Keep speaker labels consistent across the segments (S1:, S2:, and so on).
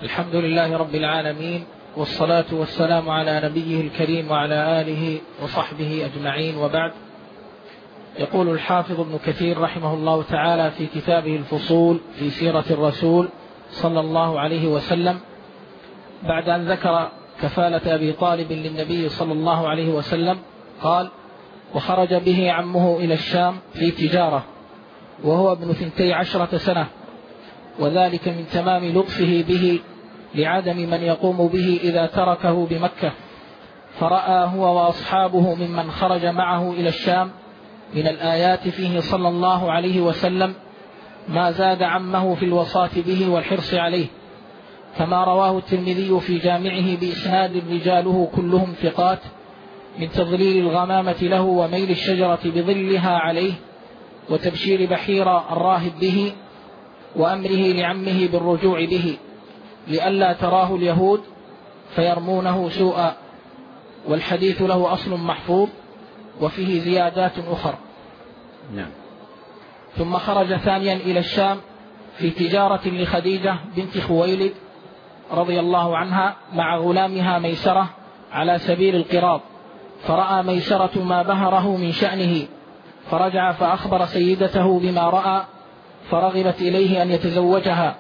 S1: الحمد لله رب العالمين، والصلاة والسلام على نبيه الكريم وعلى آله وصحبه أجمعين، وبعد. يقول الحافظ ابن كثير رحمه الله تعالى في كتابه الفصول في سيرة الرسول صلى الله عليه وسلم، بعد أن ذكر كفالة أبي طالب للنبي صلى الله عليه وسلم، قال: وخرج به عمه إلى الشام في تجارة وهو ابن 12 سنة، وذلك من تمام لطفه به لعدم من يقوم به إذا تركه بمكة، فرأى هو وأصحابه ممن خرج معه إلى الشام من الآيات فيه صلى الله عليه وسلم ما زاد عمه في الوصاة به والحرص عليه، كما رواه الترمذي في جامعه بإسناد رجاله كلهم ثقات، من تضليل الغمامة له وميل الشجرة بظلها عليه وتبشير بحير الراهب به وأمره لعمه بالرجوع به لئلا تراه اليهود فيرمونه سوءا. والحديث له أصل محفوظ وفيه زيادات أخرى.
S2: نعم.
S1: ثم خرج ثانيا إلى الشام في تجارة لخديجة بنت خويلد رضي الله عنها مع غلامها ميسرة على سبيل القراض، فرأى ميسرة ما بهره من شأنه، فرجع فأخبر سيدته بما رأى، فرغبت إليه أن يتزوجها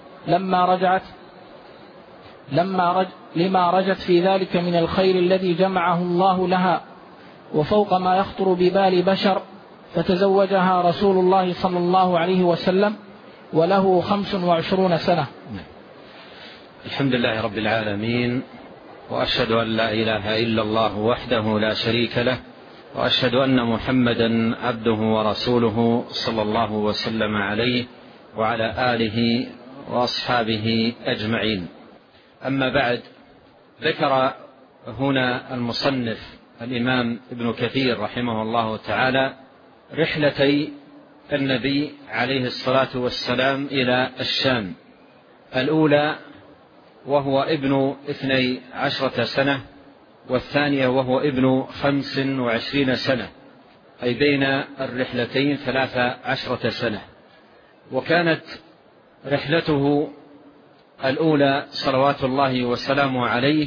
S1: لما رجت في ذلك من الخير الذي جمعه الله لها وفوق ما يخطر ببال بشر، فتزوجها رسول الله صلى الله عليه وسلم وله 25 سنة.
S2: الحمد لله رب العالمين، وأشهد أن لا إله إلا الله وحده لا شريك له، وأشهد أن محمدا عبده ورسوله صلى الله وسلم عليه وعلى آله وأصحابه أجمعين. أما بعد، ذكر هنا المصنف الإمام ابن كثير رحمه الله تعالى رحلتي النبي عليه الصلاة والسلام إلى الشام، الأولى وهو ابن 12 سنة، والثانية وهو ابن 25 سنة، أي بين الرحلتين 13 سنة. وكانت رحلته الأولى صلوات الله وسلامه عليه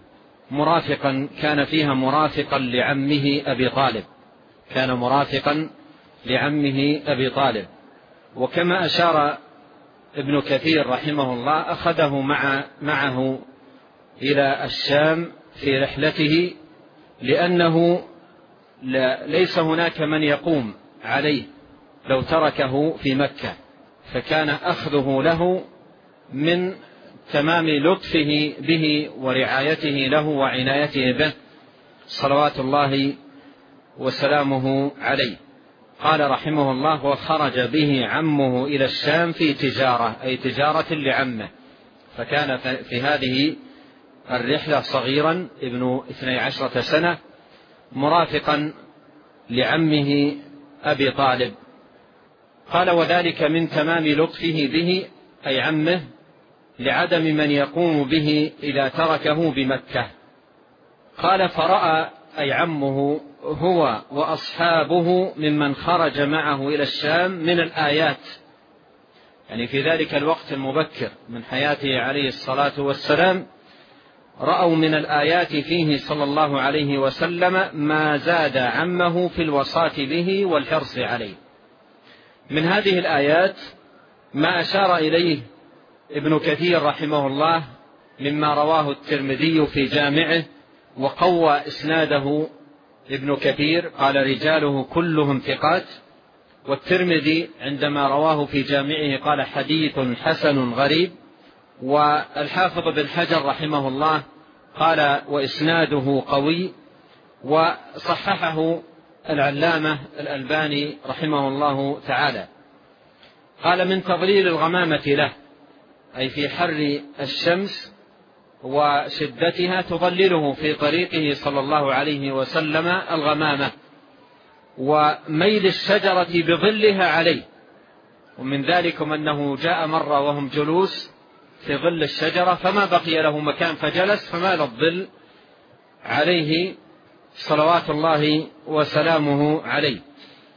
S2: كان فيها مرافقا لعمه أبي طالب، كان مرافقا لعمه أبي طالب. وكما أشار ابن كثير رحمه الله، أخذه معه إلى الشام في رحلته، لأنه ليس هناك من يقوم عليه لو تركه في مكة، فكان أخذه له من تمام لطفه به ورعايته له وعنايته به صلوات الله وسلامه عليه. قال رحمه الله: وخرج به عمه إلى الشام في تجارة، أي تجارة لعمه، فكان في هذه الرحلة صغيرا ابن 12 سنة مرافقا لعمه أبي طالب. قال: وذلك من تمام لطفه به، أي عمه، لعدم من يقوم به إذا تركه بمكة. قال: فرأى، أي عمه، هو وأصحابه ممن خرج معه إلى الشام من الآيات، يعني في ذلك الوقت المبكر من حياته عليه الصلاة والسلام، رأوا من الآيات فيه صلى الله عليه وسلم ما زاد عمه في الوصاة به والحرص عليه. من هذه الآيات ما أشار إليه ابن كثير رحمه الله مما رواه الترمذي في جامعه، وقوى إسناده ابن كثير، قال: رجاله كلهم ثقات. والترمذي عندما رواه في جامعه قال: حديث حسن غريب. والحافظ بن حجر رحمه الله قال: وإسناده قوي. وصححه العلامة الألباني رحمه الله تعالى. قال: من تضليل الغمامة له، أي في حر الشمس وشدتها تضلله في طريقه صلى الله عليه وسلم الغمامة، وميل الشجرة بظلها عليه. ومن ذلكم أنه جاء مرة وهم جلوس في ظل الشجرة فما بقي له مكان فجلس فمال الظل عليه صلوات الله وسلامه عليه.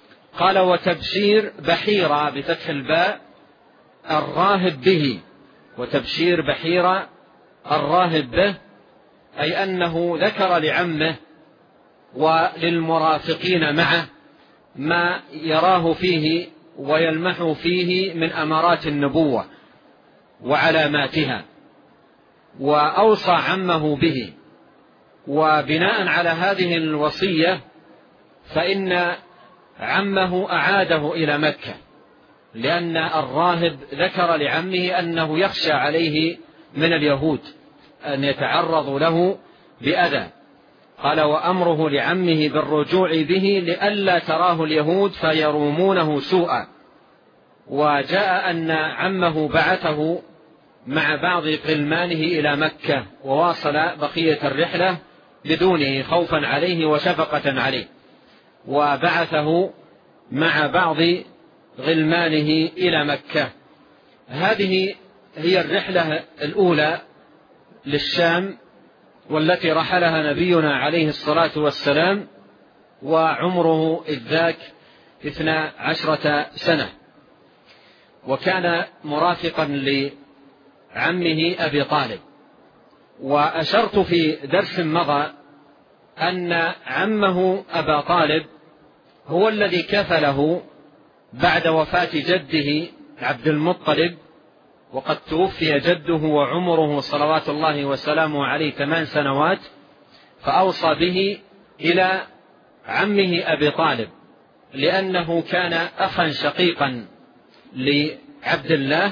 S2: قال: وتبشير بحيرة بفتح الباء الراهب به، وتبشير بحيرة الراهب به، أي أنه ذكر لعمه وللمرافقين معه ما يراه فيه ويلمح فيه من أمارات النبوة وعلاماتها، وأوصى عمه به. وبناء على هذه الوصية فإن عمه أعاده إلى مكة، لأن الراهب ذكر لعمه أنه يخشى عليه من اليهود أن يتعرضوا له بأذى. قال: وأمره لعمه بالرجوع به لئلا تراه اليهود فيرومونه سوءا. وجاء أن عمه بعثه مع بعض غلمانه إلى مكة، وواصل بقية الرحلة بدونه خوفا عليه وشفقة عليه، وبعثه مع بعض غلمانه إلى مكة. هذه هي الرحلة الأولى للشام، والتي رحلها نبينا عليه الصلاة والسلام وعمره إذ ذاك 12 سنة، وكان مرافقا لعمه أبي طالب. وأشرت في درس مضى أن عمه أبا طالب هو الذي كفله بعد وفاة جده عبد المطلب، وقد توفي جده وعمره صلوات الله وسلامه عليه 8 سنوات، فأوصى به إلى عمه أبي طالب، لأنه كان أخا شقيقا لعبد الله،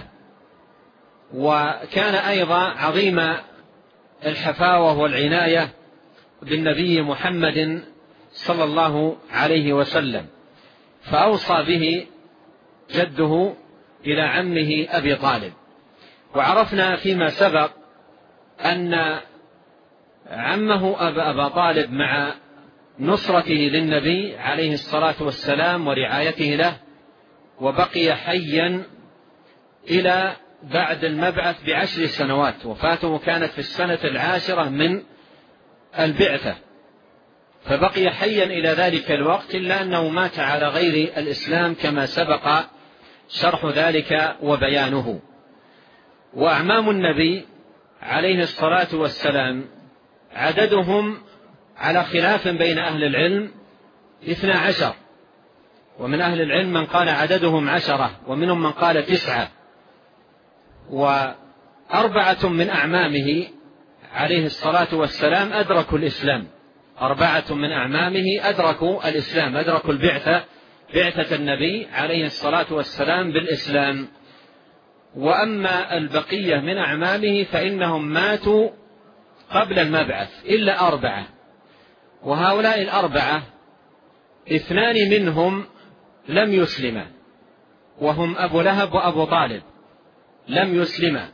S2: وكان أيضا عظيم الحفاوة والعناية بالنبي محمد صلى الله عليه وسلم، فأوصى به جده إلى عمه أبي طالب. وعرفنا فيما سبق أن عمه أبا طالب مع نصرته للنبي عليه الصلاة والسلام ورعايته له، وبقي حيا إلى بعد المبعث ب10 سنوات. وفاته كانت في السنة 10 من البعثة، فبقي حيا إلى ذلك الوقت، إلا أنه مات على غير الإسلام كما سبق شرح ذلك وبيانه. وأعمام النبي عليه الصلاة والسلام عددهم على خلاف بين أهل العلم 12، ومن أهل العلم من قال عددهم 10، ومنهم من قال 9. و4 من أعمامه عليه الصلاة والسلام أدركوا الإسلام، 4 من أعمامه أدركوا الإسلام، أدركوا البعثة، بعثة النبي عليه الصلاة والسلام بالإسلام. وأما البقية من أعمامه فإنهم ماتوا قبل المبعث إلا 4، وهؤلاء 4 2 منهم لم يسلما، وهم أبو لهب وأبو طالب لم يسلما.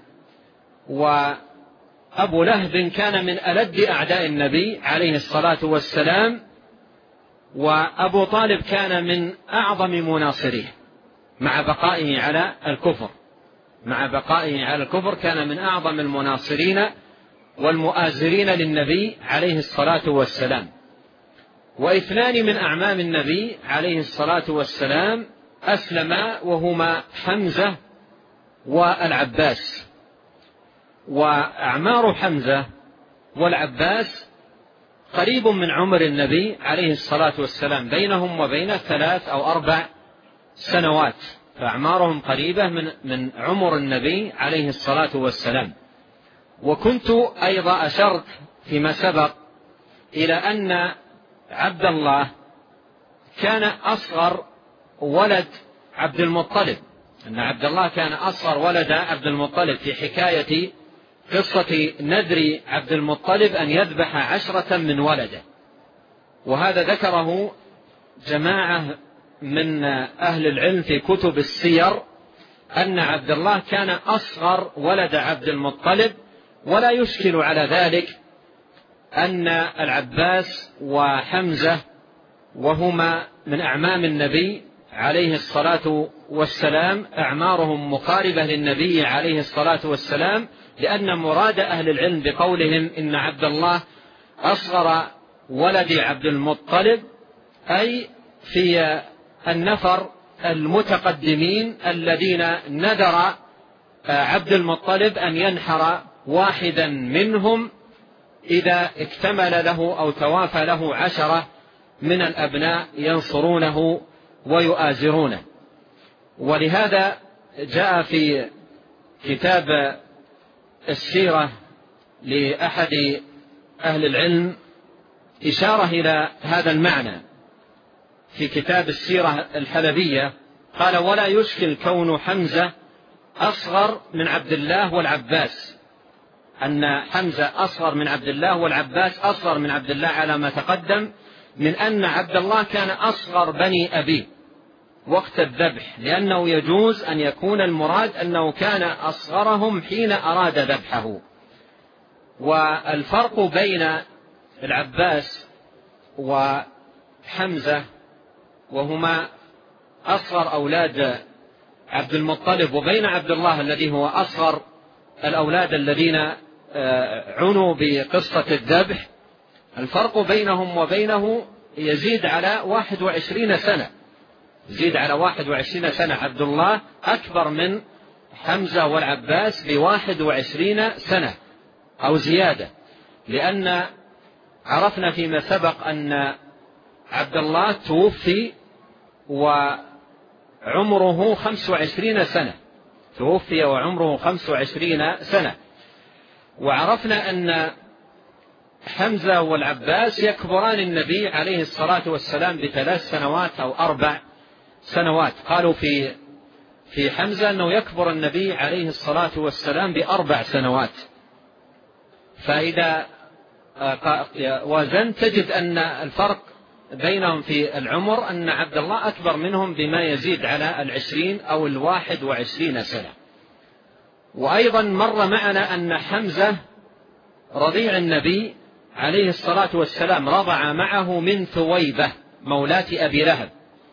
S2: وأبو لهب كان من ألد أعداء النبي عليه الصلاة والسلام، وأبو طالب كان من أعظم مناصريه مع بقائه على الكفر، مع بقائه على الكفر كان من أعظم المناصرين والمؤازرين للنبي عليه الصلاة والسلام. و2 من أعمام النبي عليه الصلاة والسلام أسلما، وهما حمزة والعباس. وأعمار حمزة والعباس قريب من عمر النبي عليه الصلاة والسلام، بينهم وبين 3 أو 4 سنوات، فأعمارهم قريبة من عمر النبي عليه الصلاة والسلام. وكنت أيضا أشرت فيما سبق إلى أن عبد الله كان أصغر ولد عبد المطلب، أن عبد الله كان أصغر ولد عبد المطلب في حكاية قصة نذر عبد المطلب أن يذبح 10 من ولده. وهذا ذكره جماعة من أهل العلم في كتب السير، أن عبد الله كان أصغر ولد عبد المطلب. ولا يشكل على ذلك أن العباس وحمزة وهما من أعمام النبي عليه الصلاة والسلام أعمارهم مقاربة للنبي عليه الصلاة والسلام، لأن مراد أهل العلم بقولهم إن عبد الله أصغر ولد عبد المطلب أي في النفر المتقدمين الذين نذر عبد المطلب أن ينحر واحدا منهم إذا اكتمل له أو توافى له 10 من الأبناء ينصرونه ويؤازرونه. ولهذا جاء في كتاب السيرة لأحد أهل العلم إشارة إلى هذا المعنى في كتاب السيرة الحلبية، قال: ولا يشكل كون حمزة أصغر من عبد الله والعباس، أن حمزة أصغر من عبد الله والعباس أصغر من عبد الله على ما تقدم، من أن عبد الله كان أصغر بني أبيه وقت الذبح، لأنه يجوز أن يكون المراد أنه كان أصغرهم حين أراد ذبحه. والفرق بين العباس وحمزة وهما أصغر أولاد عبد المطلب وبين عبد الله الذي هو أصغر الأولاد الذين عنوا بقصة الذبح، الفرق بينهم وبينه يزيد على 21 سنة، يزيد على 21 سنة. عبد الله أكبر من حمزة والعباس ب21 سنة أو زيادة، لأن عرفنا فيما سبق أن عبد الله توفي وعمره 25 سنة، توفي وعمره 25 سنة. وعرفنا أن حمزة والعباس يكبران النبي عليه الصلاة والسلام ب3 سنوات أو 4 سنوات. قالوا في حمزة أنه يكبر النبي عليه الصلاة والسلام ب4 سنوات. فإذا وزنت تجد أن الفرق بينهم في العمر أن عبد الله أكبر منهم بما يزيد على 20 أو 21 سنة. وأيضا مر معنا أن حمزة رضيع النبي عليه الصلاة والسلام رضع معه من ثويبة مولاة أبي لهب،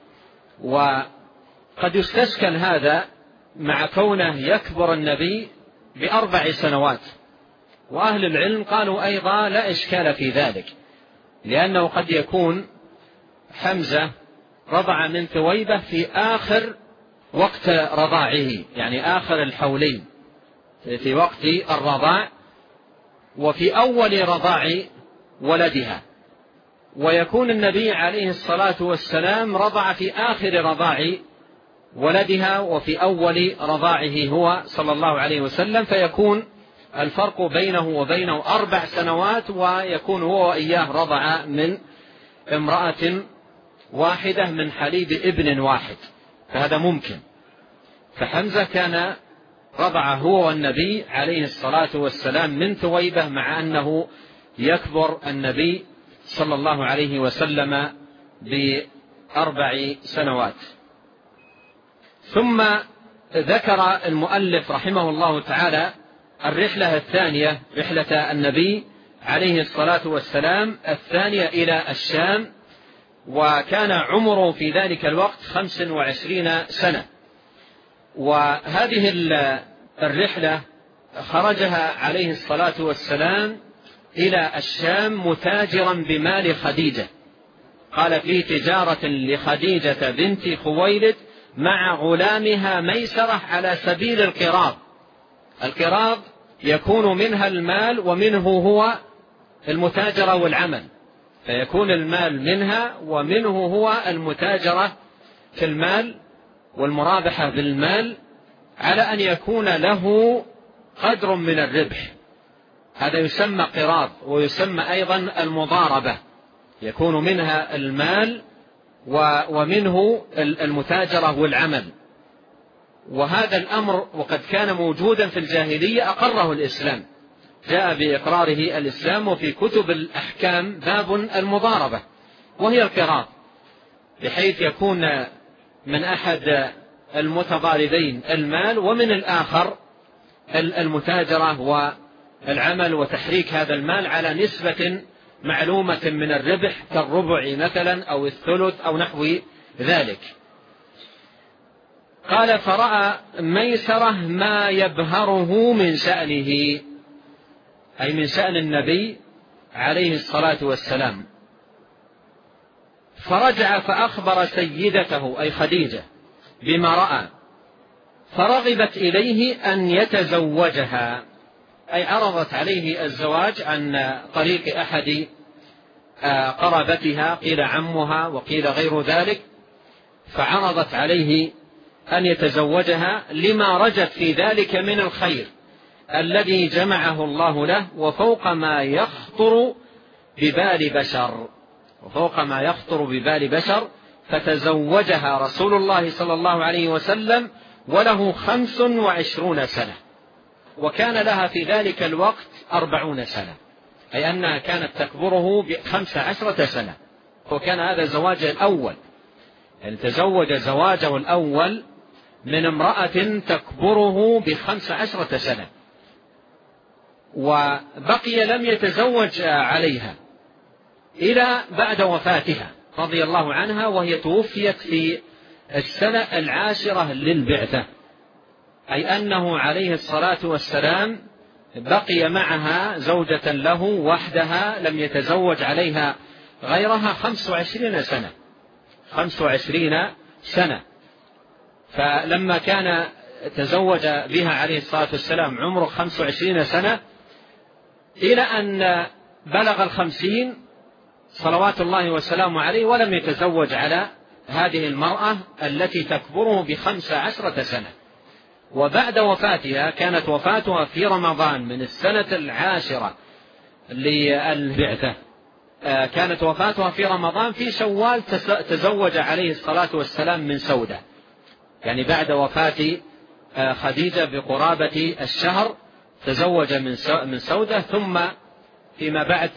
S2: وقد يستشكل هذا مع كونه يكبر النبي ب4 سنوات. وأهل العلم قالوا أيضا لا إشكال في ذلك، لأنه قد يكون حمزة رضع من ثويبة في آخر وقت رضاعه، يعني آخر الحولين في وقت الرضاع، وفي أول رضاع ولدها، ويكون النبي عليه الصلاة والسلام رضع في آخر رضاع ولدها وفي أول رضاعه هو صلى الله عليه وسلم، فيكون الفرق بينه وبينه 4 سنوات، ويكون هو وإياه رضع من امرأة واحدة من حليب ابن واحد، فهذا ممكن. فحمزة كان رضع هو والنبي عليه الصلاة والسلام من ثويبة، مع أنه يكبر النبي صلى الله عليه وسلم ب4 سنوات. ثم ذكر المؤلف رحمه الله تعالى الرحلة الثانية، رحلة النبي عليه الصلاة والسلام الثانية إلى الشام، وكان عمره في ذلك الوقت 25 سنة. وهذه الرحلة خرجها عليه الصلاة والسلام إلى الشام متاجرا بمال خديجة. قال: في تجارة لخديجة بنت خويلد مع غلامها ميسرة على سبيل القراض. القراض يكون منها المال ومنه هو المتاجرة والعمل، فيكون المال منها ومنه هو المتاجرة في المال والمرابحة بالمال، على أن يكون له قدر من الربح. هذا يسمى قراض، ويسمى أيضا المضاربة، يكون منها المال ومنه المتاجرة والعمل. وهذا الأمر وقد كان موجودا في الجاهلية أقره الإسلام، جاء بإقراره الإسلام، وفي كتب الأحكام باب المضاربة وهي القراض، بحيث يكون من أحد المتضاربين المال ومن الآخر المتاجرة والعمل، وتحريك هذا المال على نسبة معلومة من الربح كالربع مثلا أو الثلث أو نحو ذلك. قال: فرأى ميسرة ما يبهره من شأنه، أي من شأن النبي عليه الصلاة والسلام، فرجع فأخبر سيدته أي خديجة بما رأى، فرغبت إليه أن يتزوجها، أي عرضت عليه الزواج عن طريق أحد قرابتها، قيل عمها وقيل غير ذلك، فعرضت عليه أن يتزوجها لما رجت في ذلك من الخير الذي جمعه الله له، وفوق ما يخطر ببال بشر، فتزوجها رسول الله صلى الله عليه وسلم وله 25 سنة، وكان لها في ذلك الوقت 40 سنة، أي أنها كانت تكبره ب15 سنة، وكان هذا زواجه الأول، يعني تزوج زواجه الأول من امرأة تكبره ب15 سنة، وبقي لم يتزوج عليها إلى بعد وفاتها رضي الله عنها، وهي توفيت في السنة 10 للبعثة، أي أنه عليه الصلاة والسلام بقي معها زوجة له وحدها، لم يتزوج عليها غيرها 25 سنة. فلما كان تزوج بها عليه الصلاة والسلام عمره 25 سنة، إلى أن بلغ 50 صلوات الله وسلامه عليه، ولم يتزوج على هذه المرأة التي تكبره ب15 سنة. وبعد وفاتها، كانت وفاتها في رمضان من السنة 10 للبعثة، كانت وفاتها في رمضان، في شوال تزوج عليه الصلاة والسلام من سودة، يعني بعد وفاة خديجة بقرابة الشهر تزوج من سودة، ثم فيما بعد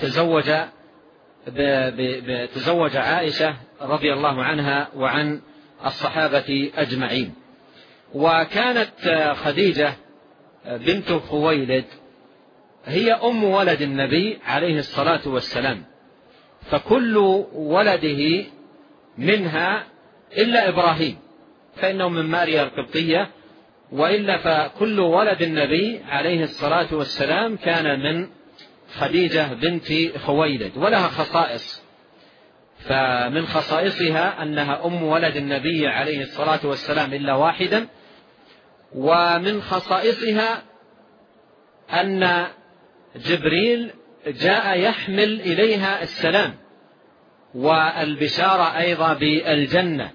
S2: تزوج عائشة رضي الله عنها وعن الصحابة أجمعين. وكانت خديجة بنت خويلد هي أم ولد النبي عليه الصلاة والسلام، فكل ولده منها إلا إبراهيم فإنه من ماريا القبطية، وإلا فكل ولد النبي عليه الصلاة والسلام كان من خديجة بنت خويلد، ولها خصائص، فمن خصائصها أنها أم ولد النبي عليه الصلاة والسلام إلا واحدا، ومن خصائصها أن جبريل جاء يحمل إليها السلام والبشارة أيضا بالجنة.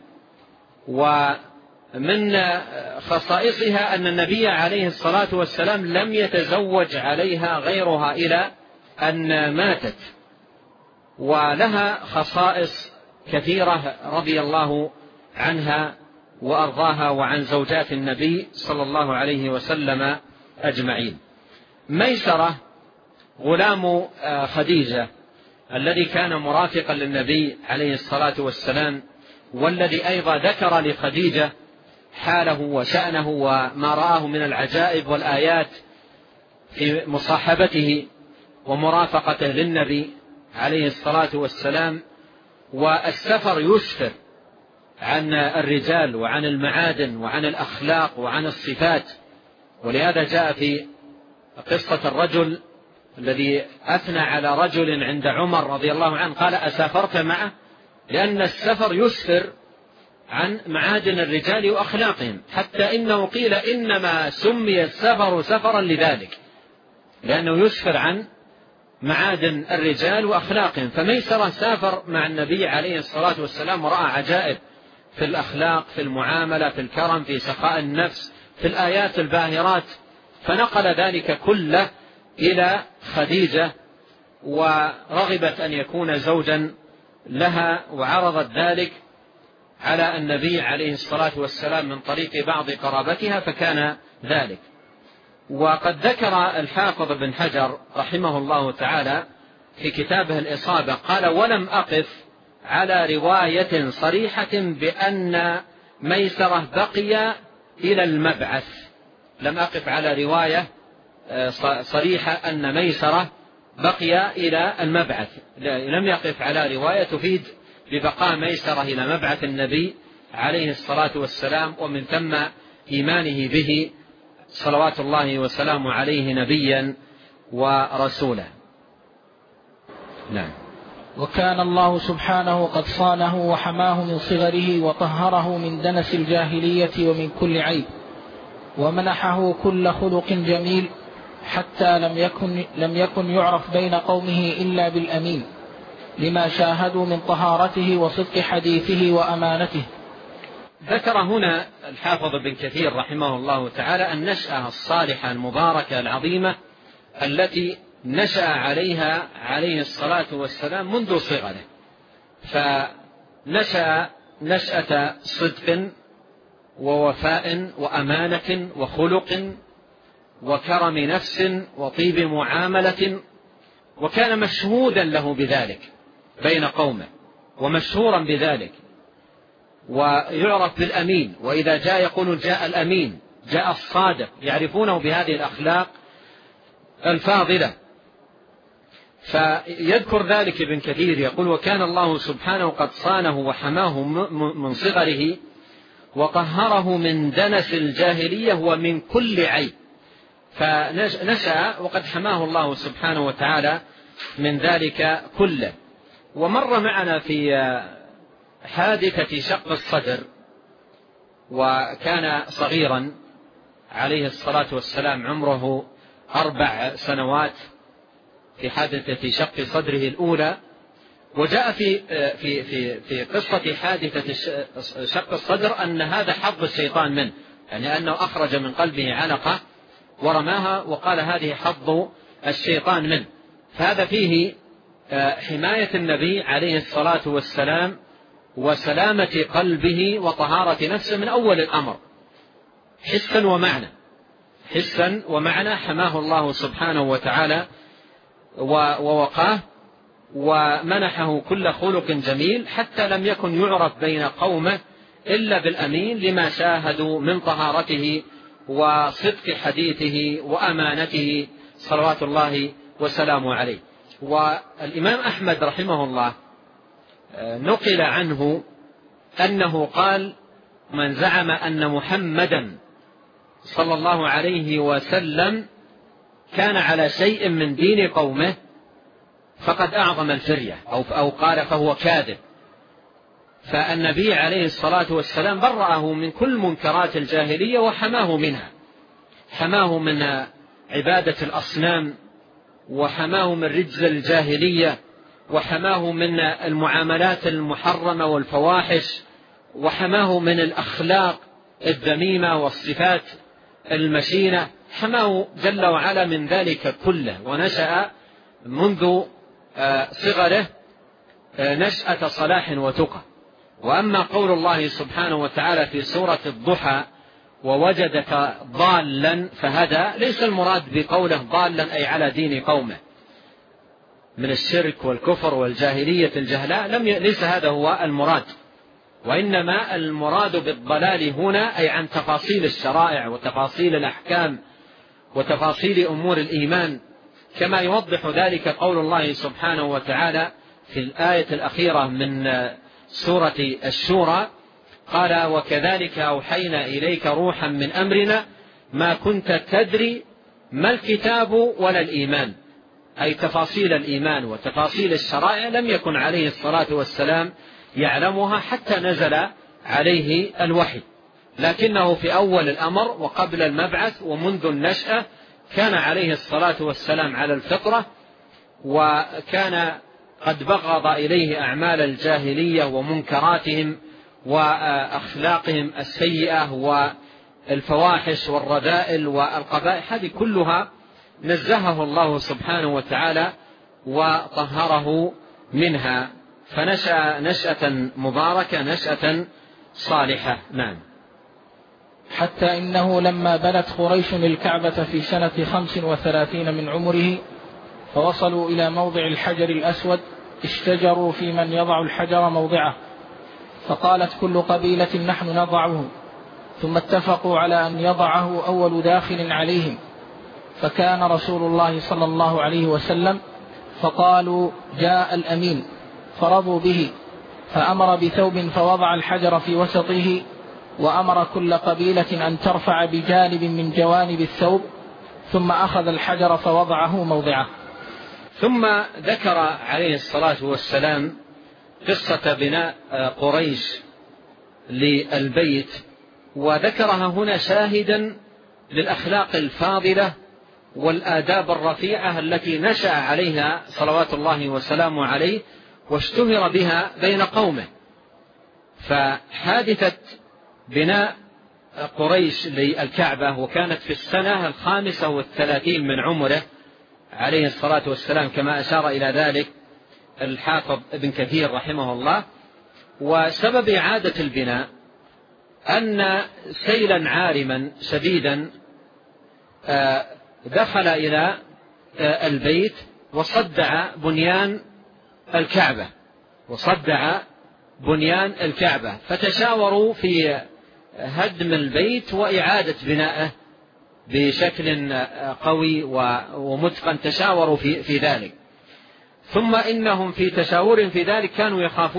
S2: ومن خصائصها أن النبي عليه الصلاة والسلام لم يتزوج عليها غيرها إلى أن ماتت، ولها خصائص كثيرة رضي الله عنها وأرضاها وعن زوجات النبي صلى الله عليه وسلم أجمعين. ميسرة غلام خديجة الذي كان مرافقا للنبي عليه الصلاة والسلام، والذي أيضا ذكر لخديجة حاله وشأنه وما رآه من العجائب والآيات في مصاحبته ومرافقته للنبي عليه الصلاة والسلام. والسفر يسفر عن الرجال وعن المعادن وعن الأخلاق وعن الصفات، ولهذا جاء في قصة الرجل الذي أثنى على رجل عند عمر رضي الله عنه، قال: أسافرت معه؟ لأن السفر يسفر عن معادن الرجال وأخلاقهم، حتى إنه قيل إنما سمي السفر سفرا لذلك، لأنه يسفر عن معادن الرجال وأخلاقهم. فميسرة سافر مع النبي عليه الصلاة والسلام ورأى عجائب في الأخلاق، في المعاملة، في الكرم، في سخاء النفس، في الآيات الباهرات، فنقل ذلك كله إلى خديجة، ورغبت أن يكون زوجا لها، وعرضت ذلك على النبي عليه الصلاة والسلام من طريق بعض قرابتها، فكان ذلك. وقد ذكر الحافظ بن حجر رحمه الله تعالى في كتابه الإصابة قال: ولم أقف على رواية صريحة بأن ميسرة بقي إلى المبعث. لم أقف على رواية صريحة أن ميسرة بقي إلى المبعث، لم يقف على رواية تفيد ببقاء ميسرة إلى مبعث النبي عليه الصلاة والسلام، ومن ثم إيمانه به صلوات الله وسلامه عليه نبيا ورسولا. نعم.
S1: وكان الله سبحانه قد صانه وحماه من صغره وطهره من دنس الجاهلية ومن كل عيب، ومنحه كل خلق جميل، حتى لم يكن يعرف بين قومه إلا بالأمين، لما شاهدوا من طهارته وصدق حديثه وأمانته.
S2: ذكر هنا الحافظ ابن كثير رحمه الله تعالى النشأة الصالحة المباركة العظيمة التي نشأ عليها عليه الصلاة والسلام منذ صغره، فنشأ نشأة صدق ووفاء وأمانة وخلق وكرم نفس وطيب معاملة، وكان مشهودا له بذلك بين قومه ومشهورا بذلك، ويعرف بالأمين، وإذا جاء يقول جاء الأمين، جاء الصادق، يعرفونه بهذه الأخلاق الفاضلة. فيذكر ذلك ابن كثير يقول: وكان الله سبحانه قد صانه وحماه من صغره وطهره من دنس الجاهلية ومن كل عيب، فنشأ وقد حماه الله سبحانه وتعالى من ذلك كله. ومر معنا في حادثة شق الصدر، وكان صغيرا عليه الصلاة والسلام عمره 4 سنوات في حادثة شق صدره الأولى. وجاء في قصة حادثة شق الصدر أن هذا حظ الشيطان منه، يعني أنه أخرج من قلبه علقة ورماها وقال هذه حظ الشيطان منه. فهذا فيه حماية النبي عليه الصلاة والسلام وسلامة قلبه وطهارة نفسه من أول الأمر، حسا ومعنى حماه الله سبحانه وتعالى ووقاه ومنحه كل خلق جميل، حتى لم يكن يعرف بين قومه إلا بالأمين، لما شاهدوا من طهارته وصدق حديثه وأمانته صلوات الله وسلامه عليه. والإمام أحمد رحمه الله نقل عنه أنه قال: من زعم أن محمدا صلى الله عليه وسلم كان على شيء من دين قومه فقد أعظم الفرية، أو قال فهو كاذب. فالنبي عليه الصلاة والسلام برأه من كل منكرات الجاهلية وحماه منها، حماه من عبادة الأصنام، وحماه من رجز الجاهلية، وحماه من المعاملات المحرمة والفواحش، وحماه من الأخلاق الذميمة والصفات المشينة، حماه جل وعلا من ذلك كله. ونشأ منذ صغره نشأة صلاح وتقى. وأما قول الله سبحانه وتعالى في سورة الضحى: ووجدك ضالا فهدى، ليس المراد بقوله ضالا أي على دين قومه من الشرك والكفر والجاهلية الجهلاء، ليس هذا هو المراد، وإنما المراد بالضلال هنا أي عن تفاصيل الشرائع وتفاصيل الأحكام وتفاصيل أمور الإيمان، كما يوضح ذلك قول الله سبحانه وتعالى في الآية الأخيرة من سورة الشورى: قال: وكذلك أوحينا إليك روحا من أمرنا ما كنت تدري ما الكتاب ولا الإيمان، أي تفاصيل الإيمان وتفاصيل الشرائع لم يكن عليه الصلاة والسلام يعلمها حتى نزل عليه الوحي، لكنه في أول الأمر وقبل المبعث ومنذ النشأة كان عليه الصلاة والسلام على الفطرة، وكان قد بغض إليه أعمال الجاهلية ومنكراتهم وأخلاقهم السيئة والفواحش والرذائل والقبائح، هذه كلها نزهه الله سبحانه وتعالى وطهره منها، فنشأ نشأة مباركة، نشأة صالحة. نعم.
S1: حتى إنه لما بنت قريش الكعبة في سنة 35 من عمره فوصلوا إلى موضع الحجر الأسود، اشتجروا في من يضع الحجر موضعه، فقالت كل قبيلة نحن نضعه، ثم اتفقوا على أن يضعه أول داخل عليهم، فكان رسول الله صلى الله عليه وسلم، فقالوا جاء الأمين، فرضوا به، فأمر بثوب فوضع الحجر في وسطه، وأمر كل قبيلة أن ترفع بجانب من جوانب الثوب، ثم أخذ الحجر فوضعه موضعه.
S2: ثم ذكر عليه الصلاة والسلام قصة بناء قريش للبيت، وذكرها هنا شاهدا للأخلاق الفاضلة والآداب الرفيعة التي نشأ عليها صلوات الله وسلامه عليه واشتهر بها بين قومه. فحادثة بناء قريش للكعبة وكانت في السنة 35 من عمره عليه الصلاة والسلام كما أشار إلى ذلك الحافظ ابن كثير رحمه الله. وسبب إعادة البناء أن سيلا عارما شديدا دخل إلى البيت وصدع بنيان الكعبة فتشاوروا في هدم البيت وإعادة بنائه بشكل قوي ومتقن، تشاوروا في ذلك. ثم إنهم في تشاور في ذلك كانوا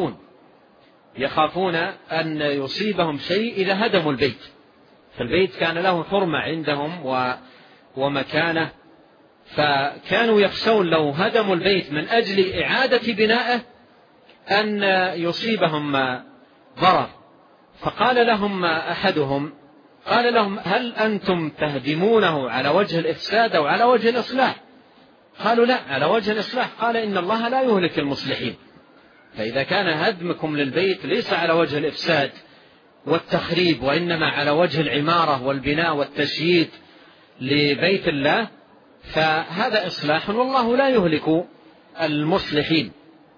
S2: يخافون أن يصيبهم شيء إذا هدموا البيت، فالبيت كان له حرمة عندهم ومكانه، فكانوا يخشون لو هدموا البيت من أجل إعادة بنائه أن يصيبهم ضرر. فقال لهم أحدهم قال لهم: هل أنتم تهدمونه على وجه الإفساد أو على وجه الإصلاح؟ قالوا: لا، على وجه الإصلاح. قال: إن الله لا يهلك المصلحين. فإذا كان هدمكم للبيت ليس على وجه الإفساد والتخريب وإنما على وجه العمارة والبناء والتشييد لبيت الله فهذا إصلاح، والله لا يهلك المصلحين.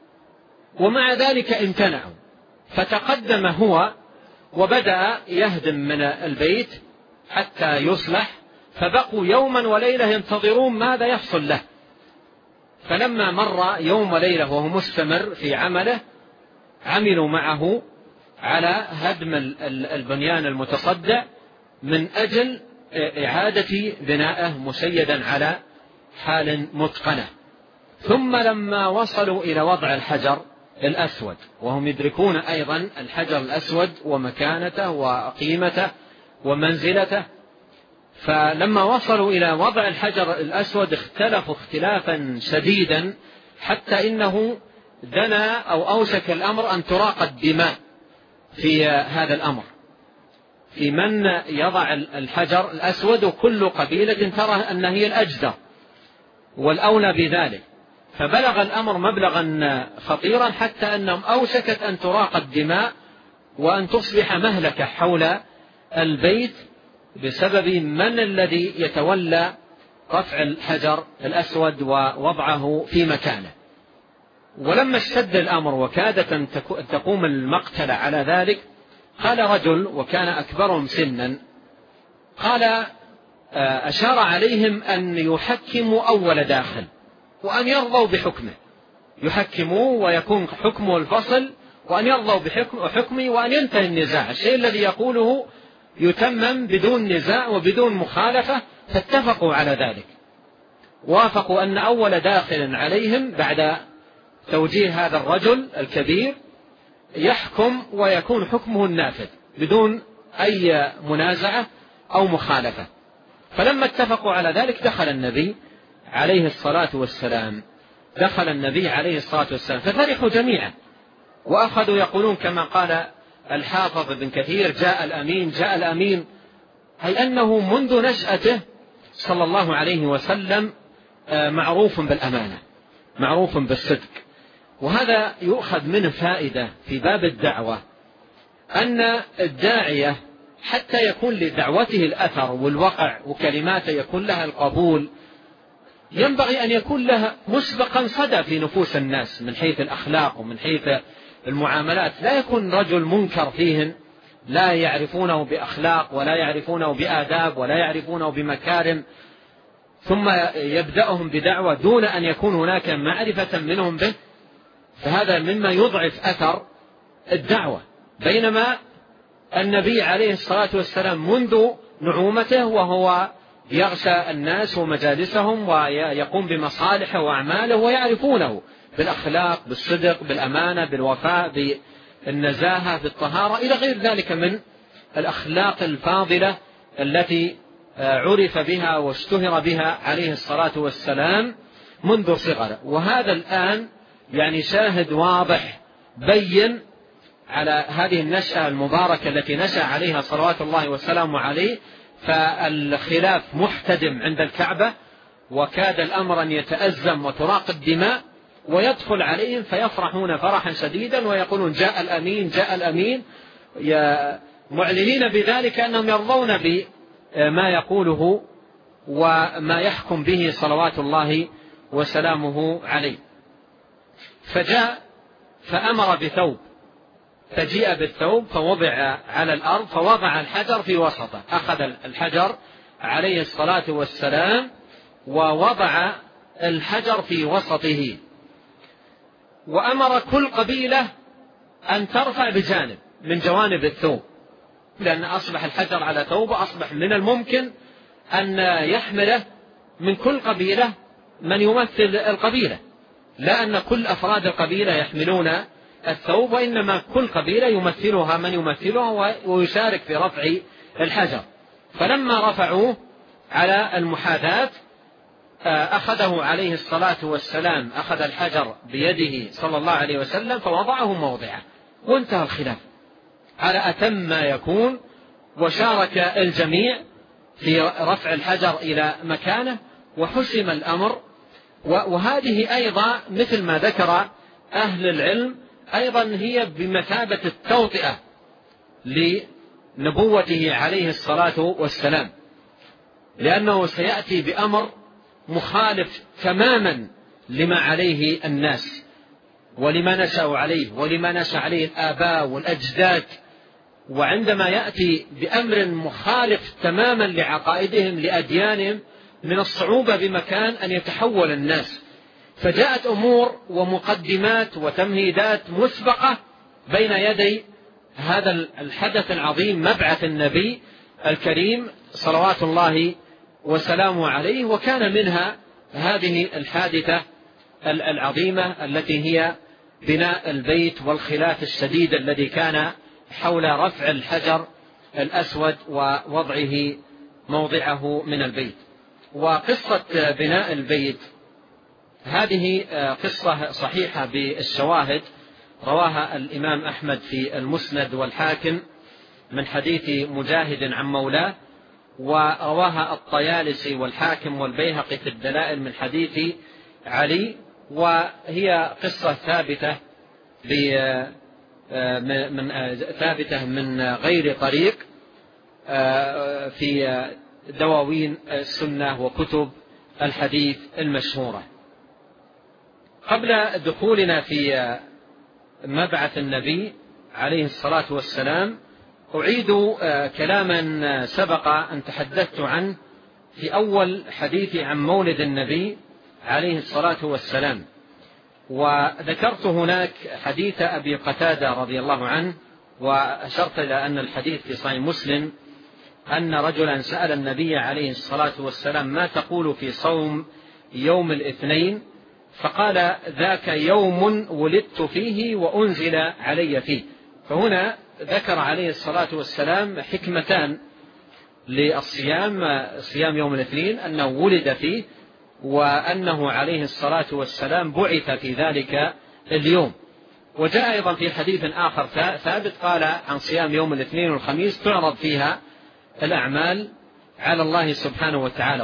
S2: ومع ذلك امتنعوا، فتقدم هو وبدأ يهدم من البيت حتى يصلح، فبقوا يوما وليلة ينتظرون ماذا يحصل له. فلما مر يوم وليلة وهو مستمر في عمله عملوا معه على هدم البنيان المتصدع من أجل إعادة بنائه مشيدا على حال متقنة. ثم لما وصلوا إلى وضع الحجر الأسود، وهم يدركون أيضا الحجر الأسود ومكانته وقيمته ومنزلته، فلما وصلوا إلى وضع الحجر الأسود اختلفوا اختلافا شديدا حتى إنه دنا أو أوشك الأمر أن تراق الدماء في هذا الأمر، في من يضع الحجر الأسود، وكل قبيلة ترى أن هي الأجدر والأولى بذلك. فبلغ الأمر مبلغا خطيرا حتى أنهم أوشكت أن تراق الدماء وأن تصبح مهلكة حول البيت بسبب من الذي يتولى رفع الحجر الأسود ووضعه في مكانه. ولما اشتد الأمر وكادت أن تقوم المقتلة على ذلك، قال رجل وكان أكبرهم سنا، قال أشار عليهم أن يحكموا أول داخل وأن يرضوا بحكمه، يحكموا ويكون حكمه الفصل، وأن يرضوا بحكمه وأن ينتهي النزاع، الشيء الذي يقوله يتمم بدون نزاع وبدون مخالفة. فاتفقوا على ذلك، وافقوا أن أول داخل عليهم بعد توجيه هذا الرجل الكبير يحكم ويكون حكمه النافذ بدون أي منازعة أو مخالفة. فلما اتفقوا على ذلك دخل النبي عليه الصلاة والسلام ففرحوا جميعا، وأخذوا يقولون كما قال الحافظ ابن كثير: جاء الأمين، أي أنه منذ نشأته صلى الله عليه وسلم معروف بالأمانة، معروف بالصدق. وهذا يؤخذ منه فائدة في باب الدعوة، أن الداعية حتى يكون لدعوته الأثر والوقع وكلماته يكون لها القبول، ينبغي أن يكون لها مسبقا صدى في نفوس الناس من حيث الأخلاق ومن حيث المعاملات. لا يكون رجل منكر فيهن، لا يعرفونه بأخلاق ولا يعرفونه بآداب ولا يعرفونه بمكارم، ثم يبدأهم بدعوة دون أن يكون هناك معرفة منهم به، فهذا مما يضعف أثر الدعوة. بينما النبي عليه الصلاة والسلام منذ نعومته وهو يغشى الناس ومجالسهم ويقوم بمصالحه وأعماله، ويعرفونه بالأخلاق، بالصدق، بالأمانة، بالوفاء، بالنزاهة، بالطهارة، إلى غير ذلك من الأخلاق الفاضلة التي عرف بها واشتهر بها عليه الصلاة والسلام منذ صغره. وهذا الآن يعني شاهد واضح بين على هذه النشأة المباركة التي نشأ عليها صلوات الله وسلامه عليه، فالخلاف محتدم عند الكعبة، وكاد الأمر أن يتأزم وتراق الدماء، ويدخل عليهم فيفرحون فرحا شديدا ويقولون جاء الأمين جاء الأمين، معلنين بذلك أنهم يرضون بما يقوله وما يحكم به صلوات الله وسلامه عليه. فجاء فأمر بثوب، فجيء بالثوب فوضع على الأرض، فوضع الحجر في وسطه، أخذ الحجر عليه الصلاة والسلام ووضع الحجر في وسطه، وأمر كل قبيلة أن ترفع بجانب من جوانب الثوب، لأن أصبح الحجر على ثوبه، أصبح من الممكن أن يحمله من كل قبيلة من يمثل القبيلة، لا أن كل أفراد القبيلة يحملون الثوب، وإنما كل قبيلة يمثلها من يمثلها ويشارك في رفع الحجر. فلما رفعوه على المحاذاة أخذه عليه الصلاة والسلام، أخذ الحجر بيده صلى الله عليه وسلم فوضعه موضعه، وانتهى الخلاف على أتم ما يكون، وشارك الجميع في رفع الحجر إلى مكانه وحسم الأمر. وهذه أيضا مثل ما ذكر أهل العلم أيضا هي بمثابة التوطئة لنبوته عليه الصلاة والسلام، لأنه سيأتي بأمر مخالف تماما لما عليه الناس ولما نشأوا عليه ولما نشأ عليه الآباء والأجداد، وعندما يأتي بأمر مخالف تماما لعقائدهم لأديانهم من الصعوبة بمكان أن يتحول الناس. فجاءت أمور ومقدمات وتمهيدات مسبقة بين يدي هذا الحدث العظيم، مبعث النبي الكريم صلوات الله وسلامه عليه، وكان منها هذه الحادثة العظيمة التي هي بناء البيت والخلاف الشديد الذي كان حول رفع الحجر الأسود ووضعه موضعه من البيت. وقصة بناء البيت هذه قصة صحيحة بالشواهد، رواها الإمام أحمد في المسند والحاكم من حديث مجاهد عن مولاه، ورواها الطيالسي والحاكم والبيهقي في الدلائل من حديث علي، وهي قصة ثابتة من غير طريق في دواوين السنة وكتب الحديث المشهورة. قبل دخولنا في مبعث النبي عليه الصلاة والسلام أعيد كلاما سبق أن تحدثت عنه في أول حديثي عن مولد النبي عليه الصلاة والسلام، وذكرت هناك حديث أبي قتادة رضي الله عنه، وأشرت إلى أن الحديث في صحيح مسلم أن رجلا سأل النبي عليه الصلاة والسلام ما تقول في صوم يوم الاثنين، فقال ذاك يوم ولدت فيه وأنزل علي فيه. فهنا ذكر عليه الصلاة والسلام حكمتان للصيام، صيام يوم الاثنين، أنه ولد فيه وأنه عليه الصلاة والسلام بعث في ذلك اليوم. وجاء أيضا في حديث آخر ثابت قال عن صيام يوم الاثنين والخميس تعرض فيها الأعمال على الله سبحانه وتعالى.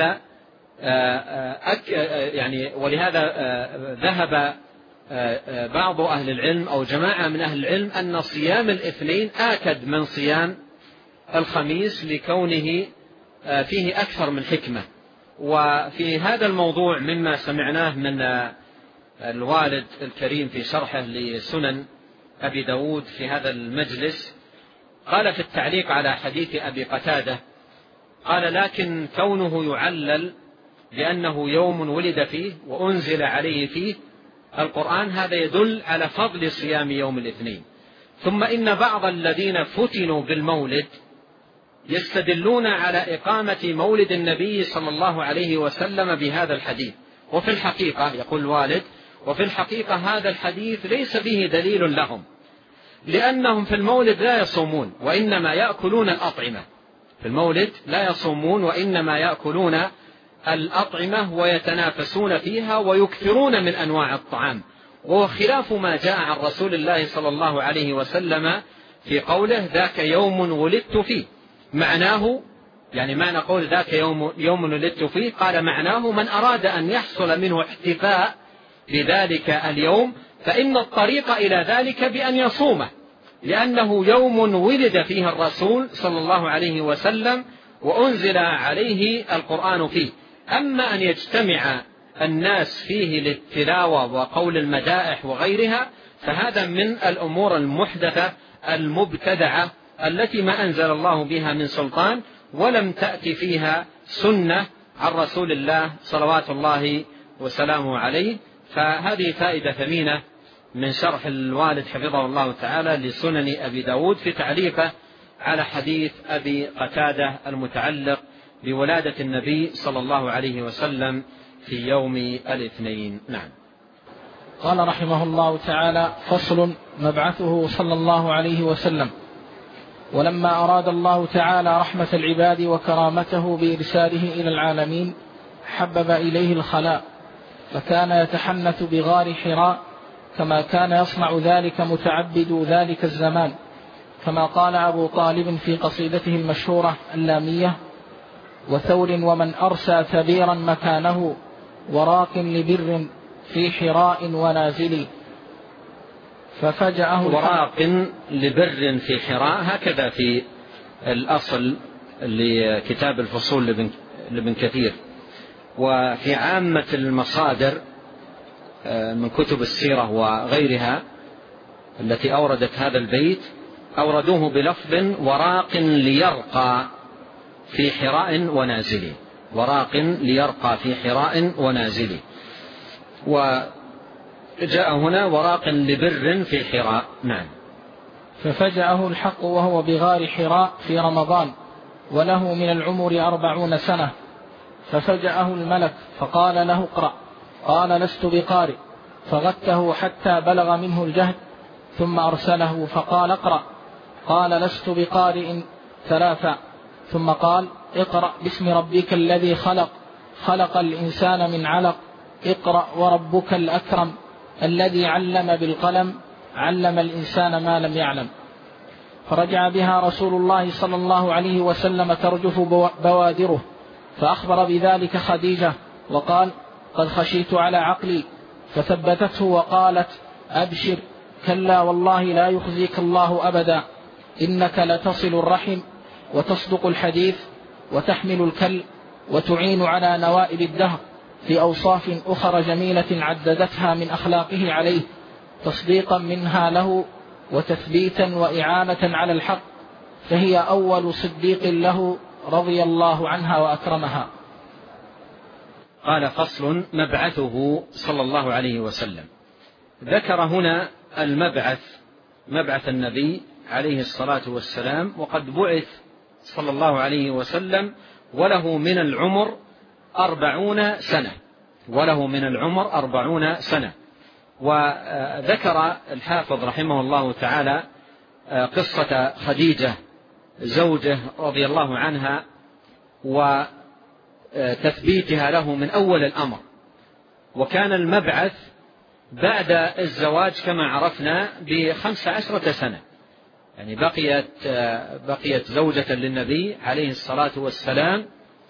S2: ولهذا ذهب بعض أهل العلم أو جماعة من أهل العلم أن صيام الاثنين آكد من صيام الخميس لكونه فيه أكثر من حكمة. وفي هذا الموضوع مما سمعناه من الوالد الكريم في شرحه لسنن أبي داود في هذا المجلس، قال في التعليق على حديث أبي قتادة، قال لكن كونه يعلل بأنه يوم ولد فيه وأنزل عليه فيه القرآن هذا يدل على فضل صيام يوم الاثنين. ثم إن بعض الذين فتنوا بالمولد يستدلون على إقامة مولد النبي صلى الله عليه وسلم بهذا الحديث، وفي الحقيقة يقول الوالد وفي الحقيقة هذا الحديث ليس به دليل لهم، لأنهم في المولد لا يصومون وإنما يأكلون الأطعمة. في المولد لا يصومون وإنما يأكلون الأطعمة ويتنافسون فيها ويكثرون من أنواع الطعام، وهو خلاف ما جاء عن رسول الله صلى الله عليه وسلم في قوله ذاك يوم ولدت فيه، معناه يعني ما نقول ذاك يوم ولدت فيه، قال معناه من أراد أن يحصل منه احتفاء بذلك اليوم فإن الطريق إلى ذلك بأن يصومه، لأنه يوم ولد فيه الرسول صلى الله عليه وسلم وأنزل عليه القرآن فيه. أما أن يجتمع الناس فيه للتلاوة وقول المدائح وغيرها فهذا من الأمور المحدثة المبتدعة التي ما أنزل الله بها من سلطان، ولم تأتي فيها سنة عن رسول الله صلوات الله وسلامه عليه. فهذه فائدة ثمينة من شرح الوالد حفظه الله تعالى لسنن أبي داود في تعليقه على حديث أبي قتادة المتعلق بولادة النبي صلى الله عليه وسلم في يوم الاثنين. نعم.
S1: قال رحمه الله تعالى: فصل: مبعثه صلى الله عليه وسلم. ولما أراد الله تعالى رحمة العباد وكرامته بإرساله إلى العالمين حبب إليه الخلاء، فكان يتحنث بغار حراء كما كان يصنع ذلك متعبد ذلك الزمان، كما قال أبو طالب في قصيدته المشهورة اللامية: وثور ومن أرسى ثبيرا مكانه وراق لبر في حراء ونازل. ففجأه
S2: وراق لبر في حراء، هكذا في الأصل لكتاب الفصول لابن كثير. وفي عامة المصادر من كتب السيرة وغيرها التي أوردت هذا البيت أوردوه بلفظ وراق ليرقى في حراء ونازل، وراق ليرقى في حراء ونازل. وجاء هنا وراق لبر في حراء. نعم.
S1: ففجأه الحق وهو بغار حراء في رمضان وله من العمر 40 سنة، ففجأه الملك فقال له: اقرأ. قال: لست بقارئ. فغته حتى بلغ منه الجهد، ثم أرسله فقال: اقرأ. قال: لست بقارئ 3. ثم قال: اقرأ باسم ربك الذي خلق، خلق الإنسان من علق، اقرأ وربك الأكرم الذي علم بالقلم، علم الإنسان ما لم يعلم. فرجع بها رسول الله صلى الله عليه وسلم ترجف بوادره، فأخبر بذلك خديجة وقال: قد خشيت على عقلي. فثبتته وقالت: أبشر، كلا والله لا يخزيك الله أبدا، إنك لتصل الرحم وتصدق الحديث وتحمل الكل وتعين على نوائب الدهر، في أوصاف أخرى جميلة عددتها من أخلاقه عليه، تصديقا منها له وتثبيتا وإعانة على الحق، فهي أول صديق له رضي الله عنها وأكرمها.
S2: قال: فصل: مبعثه صلى الله عليه وسلم. ذكر هنا المبعث، مبعث النبي عليه الصلاة والسلام، وقد بعث صلى الله عليه وسلم وله من العمر 40 سنة، وله من العمر 40 سنة. وذكر الحافظ رحمه الله تعالى قصة خديجة زوجه رضي الله عنها وتثبيتها له من أول الأمر. وكان المبعث بعد الزواج كما عرفنا ب15 سنة، يعني بقيت زوجة للنبي عليه الصلاة والسلام،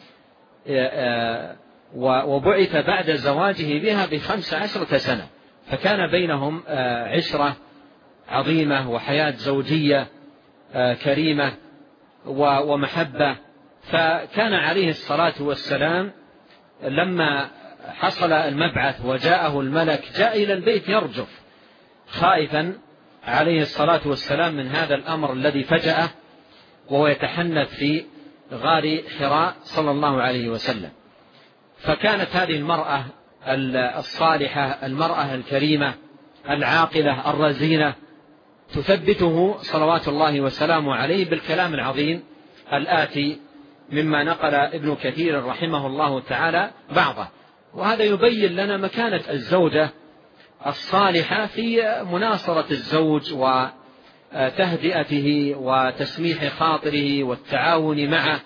S2: وبعث بعد زواجه بها ب15 سنة، فكان بينهم عشرة عظيمة وحياة زوجية كريمة ومحبة. فكان عليه الصلاة والسلام لما حصل المبعث وجاءه الملك جاء إلى البيت يرجف خائفا عليه الصلاة والسلام من هذا الأمر الذي فجأه، وهو يتحنث في غار حراء صلى الله عليه وسلم. فكانت هذه المرأة الصالحة، المرأة الكريمة العاقلة الرزينة، تثبته صلوات الله وسلامه عليه بالكلام العظيم الآتي مما نقل ابن كثير رحمه الله تعالى بعضه. وهذا يبين لنا مكانة الزوجة الصالحة في مناصرة الزوج وتهدئته وتسميح خاطره والتعاون معه،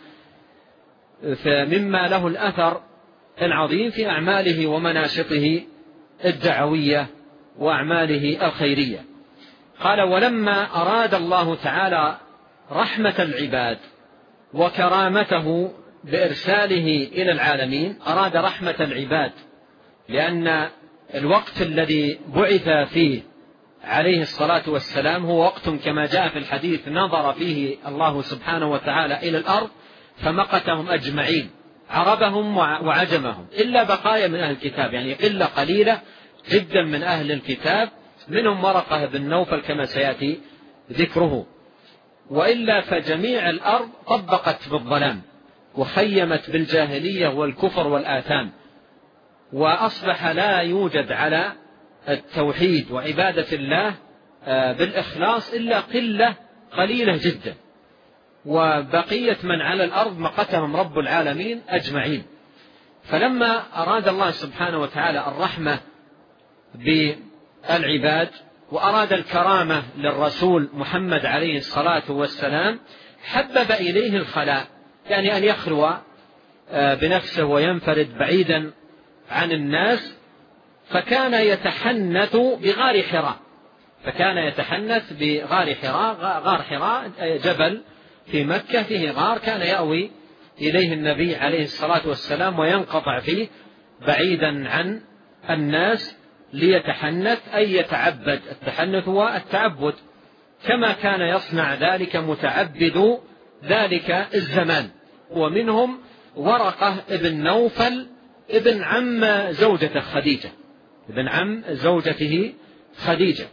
S2: فمما له الأثر العظيم في أعماله ومناشطه الدعوية وأعماله الخيرية. قال: ولما أراد الله تعالى رحمة العباد وكرامته بإرساله إلى العالمين أراد رحمة العباد، لأن الوقت الذي بعث فيه عليه الصلاة والسلام هو وقت كما جاء في الحديث نظر فيه الله سبحانه وتعالى إلى الأرض فمقتهم أجمعين، عربهم وعجمهم، إلا بقايا من أهل الكتاب، يعني إلا قليلة جدا من أهل الكتاب، منهم ورقة بن نوفل كما سيأتي ذكره، وإلا فجميع الأرض طبقت بالظلام وخيمت بالجاهلية والكفر والآثام، وأصبح لا يوجد على التوحيد وعبادة الله بالإخلاص إلا قلة قليلة جدا، وبقية من على الأرض مقتهم رب العالمين أجمعين. فلما أراد الله سبحانه وتعالى الرحمة بالعباد وأراد الكرامة للرسول محمد عليه الصلاة والسلام حبب إليه الخلاء، يعني أن يخلو بنفسه وينفرد بعيدا عن الناس، فكان يتحنث بغار حراء، غار حراء جبل في مكة فيه غار كان يأوي إليه النبي عليه الصلاة والسلام وينقطع فيه بعيدا عن الناس ليتحنث أي يتعبد، التحنث والتعبد، كما كان يصنع ذلك متعبد ذلك الزمان. ومنهم ورقة ابن نوفل ابن عم زوجته خديجة، ابن عم زوجته خديجة،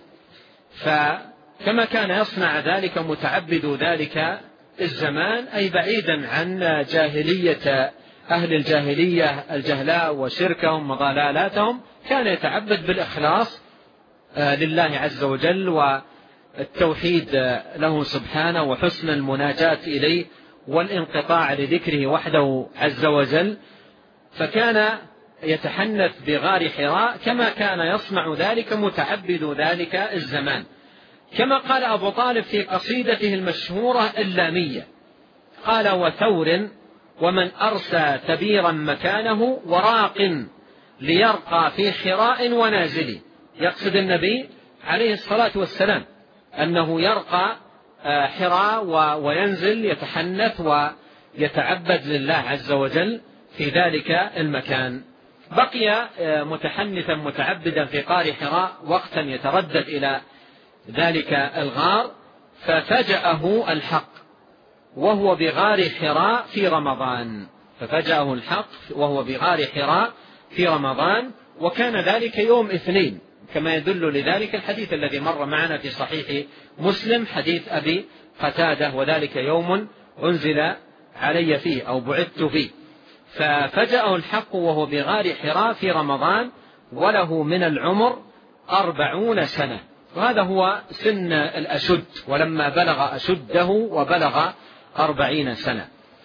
S2: فكما كان يصنع ذلك متعبد ذلك الزمان أي بعيدا عن جاهلية أهل الجاهلية الجهلاء وشركهم وضلالاتهم، كان يتعبد بالإخلاص لله عز وجل والتوحيد له سبحانه وحسن المناجاة إليه والانقطاع لذكره وحده عز وجل، فكان يتحنث بغار حراء كما كان يصنع ذلك متعبد ذلك الزمان. كما قال أبو طالب في قصيدته المشهورة اللامية، قال: وثور ومن أرسى تبيرا مكانه وراق ليرقى في حراء ونازل. يقصد النبي عليه الصلاة والسلام أنه يرقى حراء وينزل يتحنث ويتعبد لله عز وجل في ذلك المكان. بقي متحنثا متعبدا في قار حراء وقتا يتردد إلى ذلك الغار، ففجأه الحق وهو بغار حراء في رمضان، ففجأه الحق وهو بغار حراء في رمضان، وكان ذلك يوم اثنين كما يدل لذلك الحديث الذي مر معنا في صحيح مسلم، حديث أبي قتادة: وذلك يوم أنزل علي فيه أو بعثت فيه. ففجأه الحق وهو بغار حراء في رمضان وله من العمر 40 سنة، وهذا هو سن الأشد، ولما بلغ أشده وبلغ 40 سنة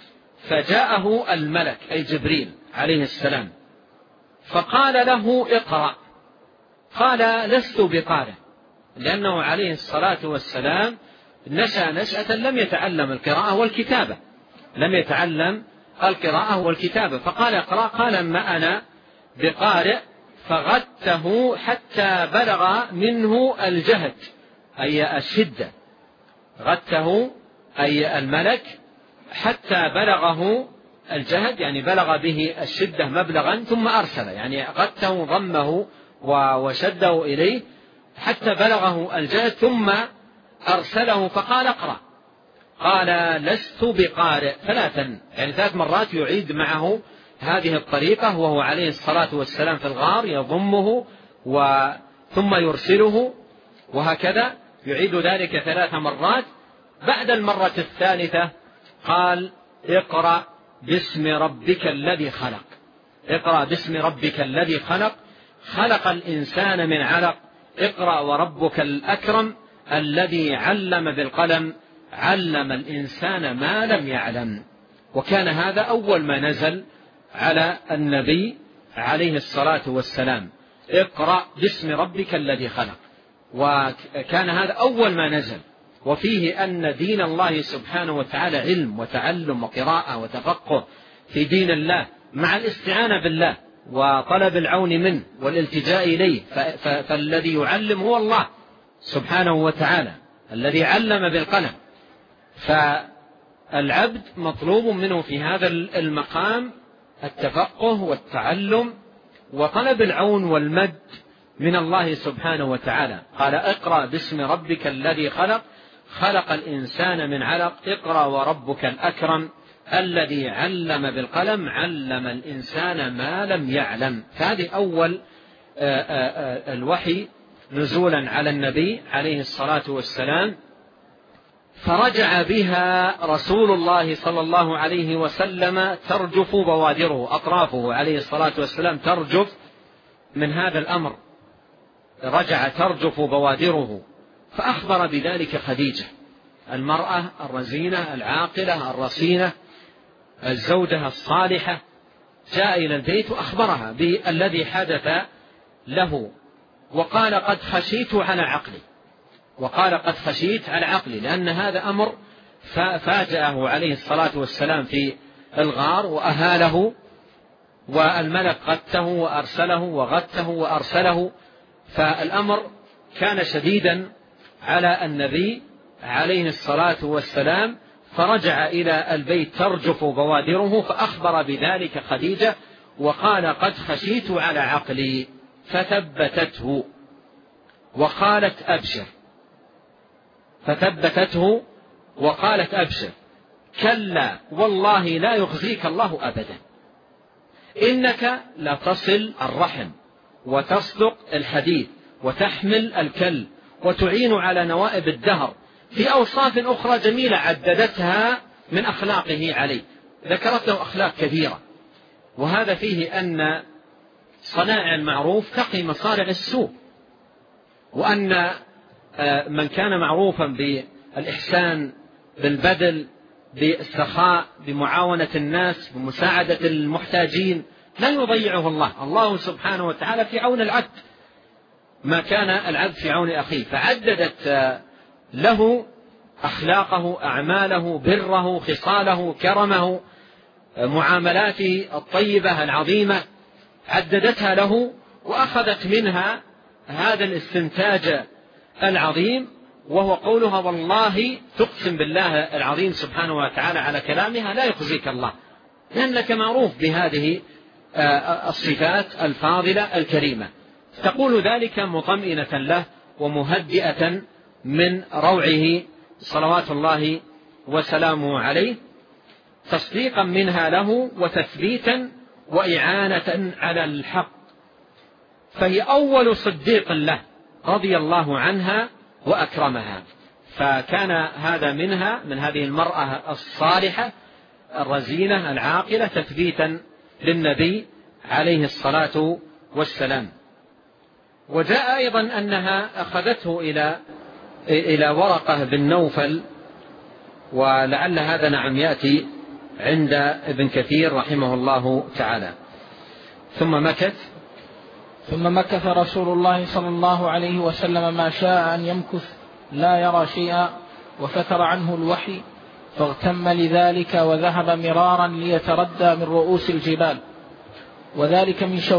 S2: فجاءه الملك أي جبريل عليه السلام فقال له: اقرأ. قال: لست بقارئ، لأنه عليه الصلاة والسلام نشأ نشأة لم يتعلم القراءة والكتابة، فقال: اقرأ. قال: ما أنا بقارئ. فغته حتى بلغ منه الجهد أي الشدة، غته أي الملك حتى بلغه الجهد، يعني بلغ به الشدة مبلغا، ثم أرسل، يعني غته ضمه وشده إليه حتى بلغه الجهد ثم أرسله فقال: اقرأ. قال: لست بقارئ. ثلاثا، يعني 3 مرات يعيد معه هذه الطريقة وهو عليه الصلاة والسلام في الغار، يضمه ثم يرسله، وهكذا يعيد ذلك 3 مرات. بعد المرة الثالثة قال: اقرأ باسم ربك الذي خلق. اقرأ باسم ربك الذي خلق، خلق الإنسان من علق. اقرأ وربك الأكرم الذي علم بالقلم، علم الإنسان ما لم يعلم. وكان هذا أول ما نزل على النبي عليه الصلاة والسلام، اقرأ باسم ربك الذي خلق، وكان هذا أول ما نزل، وفيه أن دين الله سبحانه وتعالى علم وتعلم وقراءة وتفقه في دين الله مع الاستعانة بالله وطلب العون منه والالتجاء إليه، فالذي يعلم هو الله سبحانه وتعالى الذي علم بالقلم. العبد مطلوب منه في هذا المقام التفقه والتعلم وطلب العون والمد من الله سبحانه وتعالى. قال اقرأ باسم ربك الذي خلق، خلق الإنسان من علق، اقرأ وربك الأكرم الذي علم بالقلم، علم الإنسان ما لم يعلم. فهذه أول الوحي نزولا على النبي عليه الصلاة والسلام، فرجع بها رسول الله صلى الله عليه وسلم ترجف بوادره، أطرافه عليه الصلاة والسلام ترجف من هذا الأمر، رجع ترجف بوادره. فأخبر بذلك خديجة المرأة الرزينة العاقلة الرصينة الزوجة الصالحة، جاء إلى البيت وأخبرها بالذي حدث له، وقال قد خشيت على عقلي، وقال قد خشيت على عقلي، لأن هذا أمر فاجأه عليه الصلاة والسلام في الغار وأهاله، والملك غته وأرسله وغته وأرسله، فالأمر كان شديدا على النبي عليه الصلاة والسلام، فرجع إلى البيت ترجف بوادره، فأخبر بذلك خديجة وقال قد خشيت على عقلي، فثبتته وقالت أبشر، فثبتته وقالت أبشر كلا والله لا يخزيك الله أبدا، إنك لتصل الرحم وتصدق الحديث وتحمل الكل وتعين على نوائب الدهر، في أوصاف أخرى جميلة عددتها من أخلاقه عليه، ذكرت له أخلاق كثيرة. وهذا فيه أن صنائع المعروف تقي مصارع السوء، وأن من كان معروفا بالإحسان بالبذل بالسخاء بمعاونة الناس بمساعدة المحتاجين لا يضيعه الله سبحانه وتعالى في عون العبد ما كان العبد في عون أخيه. فعددت له أخلاقه أعماله بره خصاله كرمه معاملاته الطيبة العظيمة، عددتها له وأخذت منها هذا الاستنتاج العظيم، وهو قولها والله تقسم بالله العظيم سبحانه وتعالى على كلامها لا يخزيك الله، لأنك معروف بهذه الصفات الفاضلة الكريمة. تقول ذلك مطمئنة له ومهدئة من روعه صلوات الله وسلامه عليه، تصديقا منها له وتثبيتا وإعانة على الحق، فهي أول صديق له رضي الله عنها وأكرمها. فكان هذا منها من هذه المرأة الصالحة الرزينة العاقلة تثبيتا للنبي عليه الصلاة والسلام. وجاء أيضا أنها أخذته إلى ورقة بن نوفل، ولعل هذا نعم يأتي عند ابن كثير رحمه الله تعالى.
S1: ثم مكث رسول الله صلى الله عليه وسلم ما شاء أن يمكث لا يرى شيئا، وفتر عنه الوحي فاغتم لذلك وذهب مرارا ليتردى من رؤوس الجبال، وذلك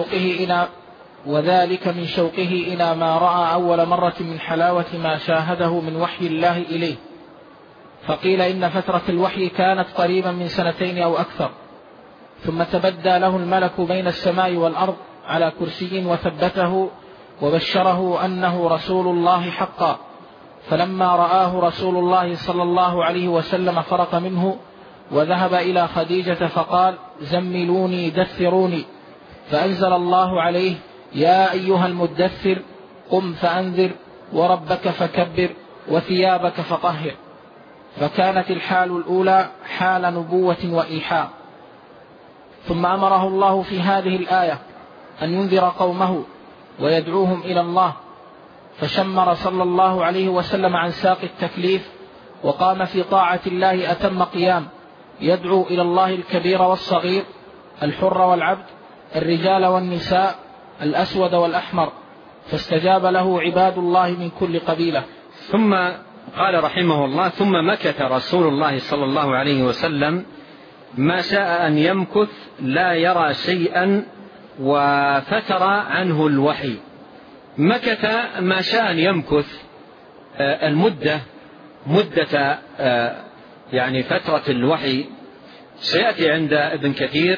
S1: من شوقه إلى ما رأى أول مرة من حلاوة ما شاهده من وحي الله إليه. فقيل إن فترة الوحي كانت قريبا من 2 أو أكثر، ثم تبدى له الملك بين السماء والأرض على كرسي وثبته وبشره أنه رسول الله حقا. فلما رآه رسول الله صلى الله عليه وسلم فرق منه وذهب إلى خديجة فقال زملوني دثروني، فأنزل الله عليه يا أيها المدثر قم فأنذر وربك فكبر وثيابك فطهر. فكانت الحال الأولى حال نبوة وإيحاء. ثم أمره الله في هذه الآية أن ينذر قومه ويدعوهم إلى الله، فشمر صلى الله عليه وسلم عن ساق التكليف وقام في طاعة الله أتم قيام، يدعو إلى الله الكبير والصغير الحر والعبد الرجال والنساء الأسود والأحمر، فاستجاب له عباد الله من كل قبيلة.
S2: ثم قال رحمه الله ثم مكث رسول الله صلى الله عليه وسلم ما شاء أن يمكث لا يرى شيئا وفتر عنه الوحي. مكث ما شاء أن يمكث المدة مدة يعني فترة الوحي سيأتي عند ابن كثير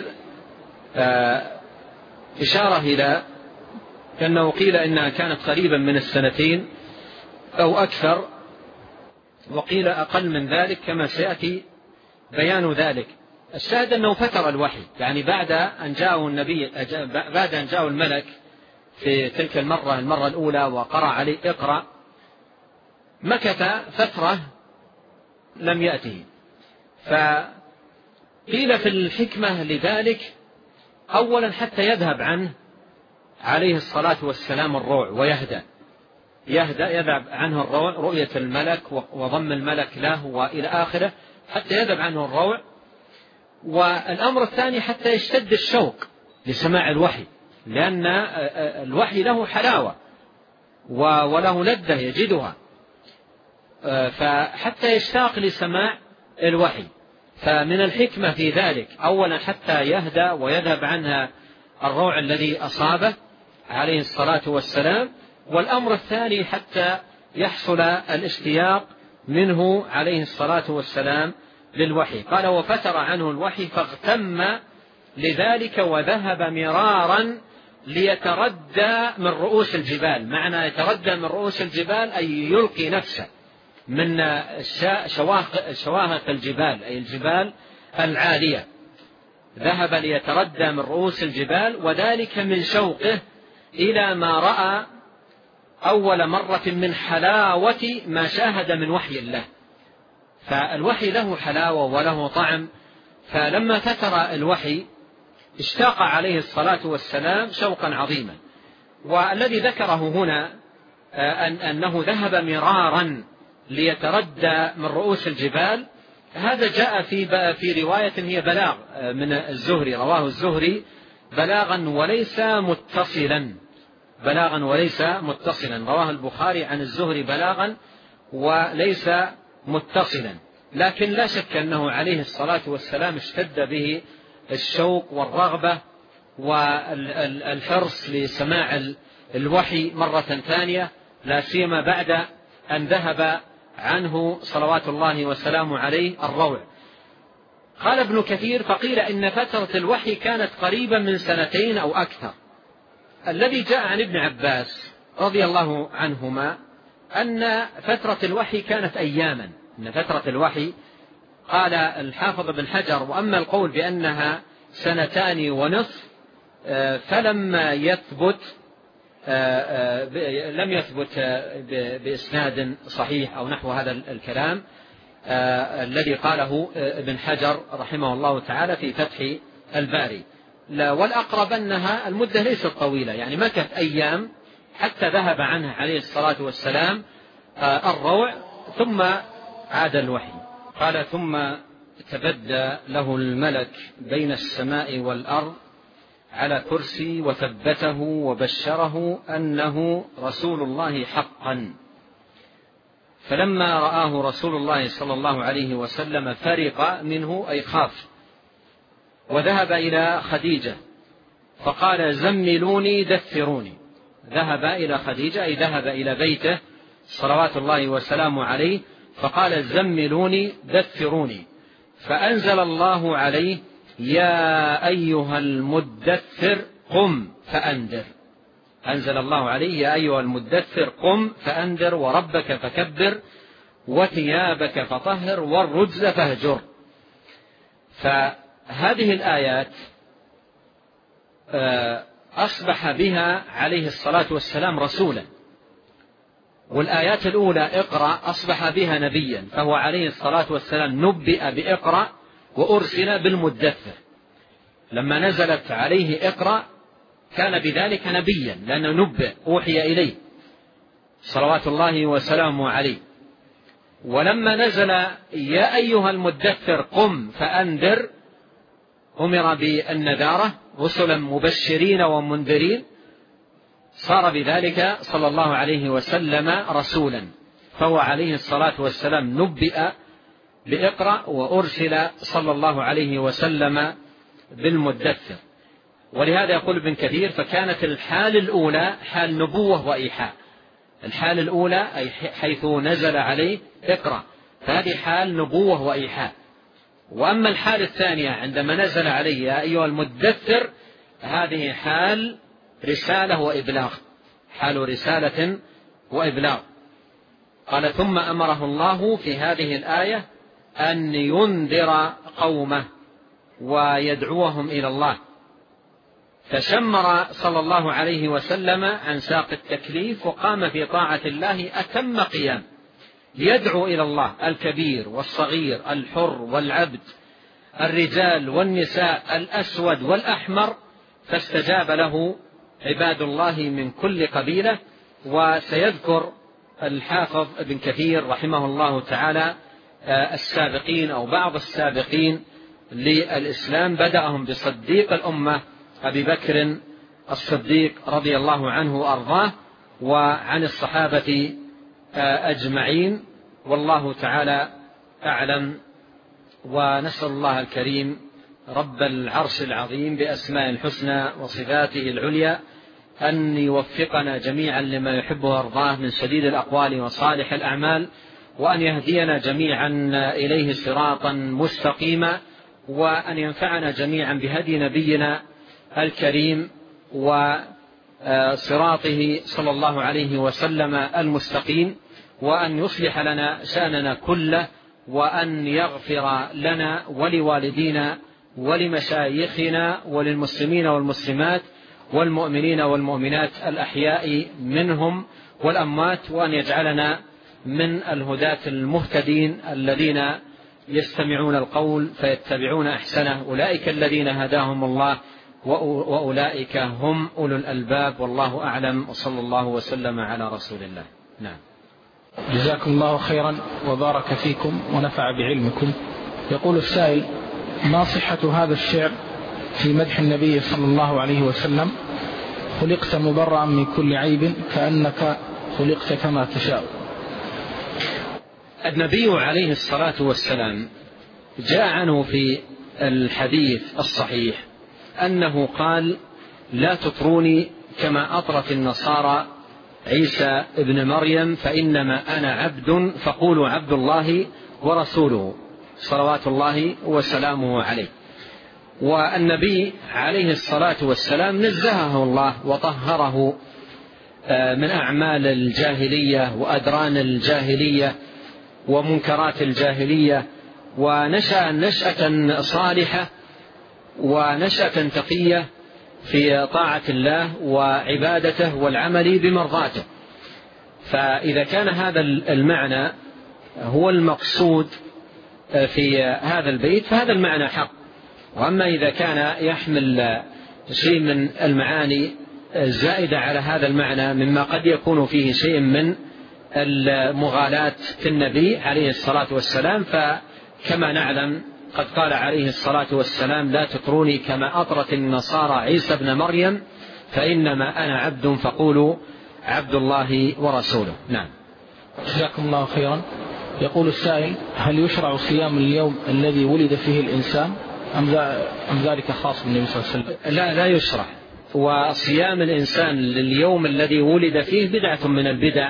S2: إشارة إلى أنه قيل إنها كانت قريبا من السنتين أو أكثر، وقيل أقل من ذلك كما سيأتي بيان ذلك. الشاهد أنه فتر الوحي، يعني بعد أن جاءه الملك في تلك المرة الأولى وقرأ عليه اقرأ، مكث فترة لم يأته. فقيل في الحكمة لذلك أولا حتى يذهب عنه عليه الصلاة والسلام الروع يذهب عنه الروع، رؤية الملك وضم الملك له وإلى آخره، حتى يذهب عنه الروع. والأمر الثاني حتى يشتد الشوق لسماع الوحي، لأن الوحي له حلاوة وله لذة يجدها، فحتى يشتاق لسماع الوحي. فمن الحكمة في ذلك أولا حتى يهدى ويذهب عنها الروع الذي أصابه عليه الصلاة والسلام، والأمر الثاني حتى يحصل الاشتياق منه عليه الصلاة والسلام للوحي. قال وفتر عنه الوحي فاغتم لذلك وذهب مرارا ليتردى من رؤوس الجبال. معنى يتردى من رؤوس الجبال أي يلقي نفسه من شواهق الجبال، أي الجبال العالية. ذهب ليتردى من رؤوس الجبال، وذلك من شوقه إلى ما رأى أول مرة من حلاوة ما شاهد من وحي الله. فالوحي له حلاوة وله طعم، فلما فتر الوحي اشتاق عليه الصلاة والسلام شوقا عظيما. والذي ذكره هنا أنه ذهب مرارا ليتردى من رؤوس الجبال، هذا جاء في رواية هي بلاغ من الزهري، رواه الزهري بلاغا وليس متصلا، رواه البخاري عن الزهري بلاغا وليس متصلا. لكن لا شك أنه عليه الصلاة والسلام اشتد به الشوق والرغبة والحرص لسماع الوحي مرة ثانية، لا سيما بعد أن ذهب عنه صلوات الله وسلامه عليه الروع. قال ابن كثير فقيل إن فترة الوحي كانت قريبا من 2 أو أكثر. الذي جاء عن ابن عباس رضي الله عنهما أن فترة الوحي كانت أياما، أن فترة الوحي قال الحافظ بن حجر وأما القول بأنها 2.5 فلما لم يثبت بإسناد صحيح أو نحو هذا الكلام الذي قاله ابن حجر رحمه الله تعالى في فتح الباري. والأقرب أنها المدة ليست طويلة، يعني مكث أيام حتى ذهب عنه عليه الصلاة والسلام الروع ثم عاد الوحي. قال ثم تبدى له الملك بين السماء والأرض على كرسي وثبته وبشره أنه رسول الله حقا. فلما رآه رسول الله صلى الله عليه وسلم فرق منه أي خاف، وذهب إلى خديجة فقال زملوني دثروني. ذهب إلى خديجة أي ذهب إلى بيته صلوات الله وسلامه عليه فقال زملوني دثروني، فأنزل الله عليه يا أيها المدثر قم فأنذر. أنزل الله عليه يا أيها المدثر قم فأنذر وربك فكبر وثيابك فطهر والرجز فاهجر. فهذه الآيات أصبح بها عليه الصلاة والسلام رسولا، والآيات الأولى اقرأ أصبح بها نبيا، فهو عليه الصلاة والسلام نبئ بإقرأ وأرسل بالمدثر. لما نزلت عليه اقرأ كان بذلك نبيا لأنه نبئ أوحي إليه صلوات الله وسلامه عليه. ولما نزل يا أيها المدثر قم فأنذر أمر بالنذارة رسلا مبشرين ومنذرين، صار بذلك صلى الله عليه وسلم رسولا، فهو عليه الصلاة والسلام نبئ بإقرأ وأرسل صلى الله عليه وسلم بالمدثر. ولهذا يقول ابن كثير فكانت الحال الأولى حال نبوة وإيحاء. الحال الأولى أي حيث نزل عليه اقرأ، فهذه حال نبوة وإيحاء. وأما الحال الثانية عندما نزل عليه يا أيها المدثر، هذه حال رسالة وإبلاغ، حال رسالة وإبلاغ. قال ثم أمره الله في هذه الآية أن ينذر قومه ويدعوهم إلى الله، فشمر صلى الله عليه وسلم عن ساق التكليف وقام في طاعة الله أتم قيام، يدعو إلى الله الكبير والصغير، الحر والعبد، الرجال والنساء، الأسود والأحمر، فاستجاب له عباد الله من كل قبيلة. وسيذكر الحافظ ابن كثير رحمه الله تعالى السابقين أو بعض السابقين للإسلام، بدأهم بصديق الأمة أبي بكر الصديق رضي الله عنه وأرضاه، وعن الصحابة أجمعين، والله تعالى أعلم. ونسأل الله الكريم رب العرش العظيم بأسماء الحسنى وصفاته العليا أن يوفقنا جميعا لما يحبه ويرضاه من سديد الأقوال وصالح الأعمال، وأن يهدينا جميعا إليه صراطا مستقيما، وأن ينفعنا جميعا بهدي نبينا الكريم وصراطه صلى الله عليه وسلم المستقيم، وأن يصلح لنا شأننا كله، وأن يغفر لنا ولوالدينا ولمشايخنا وللمسلمين والمسلمات والمؤمنين والمؤمنات الأحياء منهم والأموات، وأن يجعلنا من الهداة المهتدين الذين يستمعون القول فيتبعون أحسنه، أولئك الذين هداهم الله وأولئك هم أولو الألباب، والله أعلم، وصلى الله وسلم على رسول الله. نعم.
S1: جزاكم الله خيرا وبارك فيكم ونفع بعلمكم. يقول السائل: ما صحة هذا الشعر في مدح النبي صلى الله عليه وسلم: خلقت مبرأ من كل عيب كأنك خلقت كما تشاء؟
S2: النبي عليه الصلاة والسلام جاء عنه في الحديث الصحيح أنه قال: لا تطروني كما أطرت النصارى عيسى ابن مريم، فإنما أنا عبد فقولوا عبد الله ورسوله، صلوات الله وسلامه عليه. والنبي عليه الصلاة والسلام نزهه الله وطهره من أعمال الجاهلية وأدران الجاهلية ومنكرات الجاهلية، ونشأ نشأة صالحة ونشأة تقية في طاعة الله وعبادته والعمل بمرضاته. فإذا كان هذا المعنى هو المقصود في هذا البيت فهذا المعنى حق. وأما إذا كان يحمل شيء من المعاني الزائدة على هذا المعنى مما قد يكون فيه شيء من المغالاة في النبي عليه الصلاة والسلام، فكما نعلم قد قال عليه الصلاة والسلام: لا تطروني كما أطرت النصارى عيسى ابن مريم، فإنما أنا عبد فقولوا عبد الله ورسوله. نعم.
S1: جزاكم الله خيرا. يقول السائل: هل يشرع صيام اليوم الذي ولد فيه الإنسان أم ذلك خاص بالنبي صلى الله عليه وسلم؟
S2: لا يشرع. وصيام الإنسان لليوم الذي ولد فيه بدعة من البدع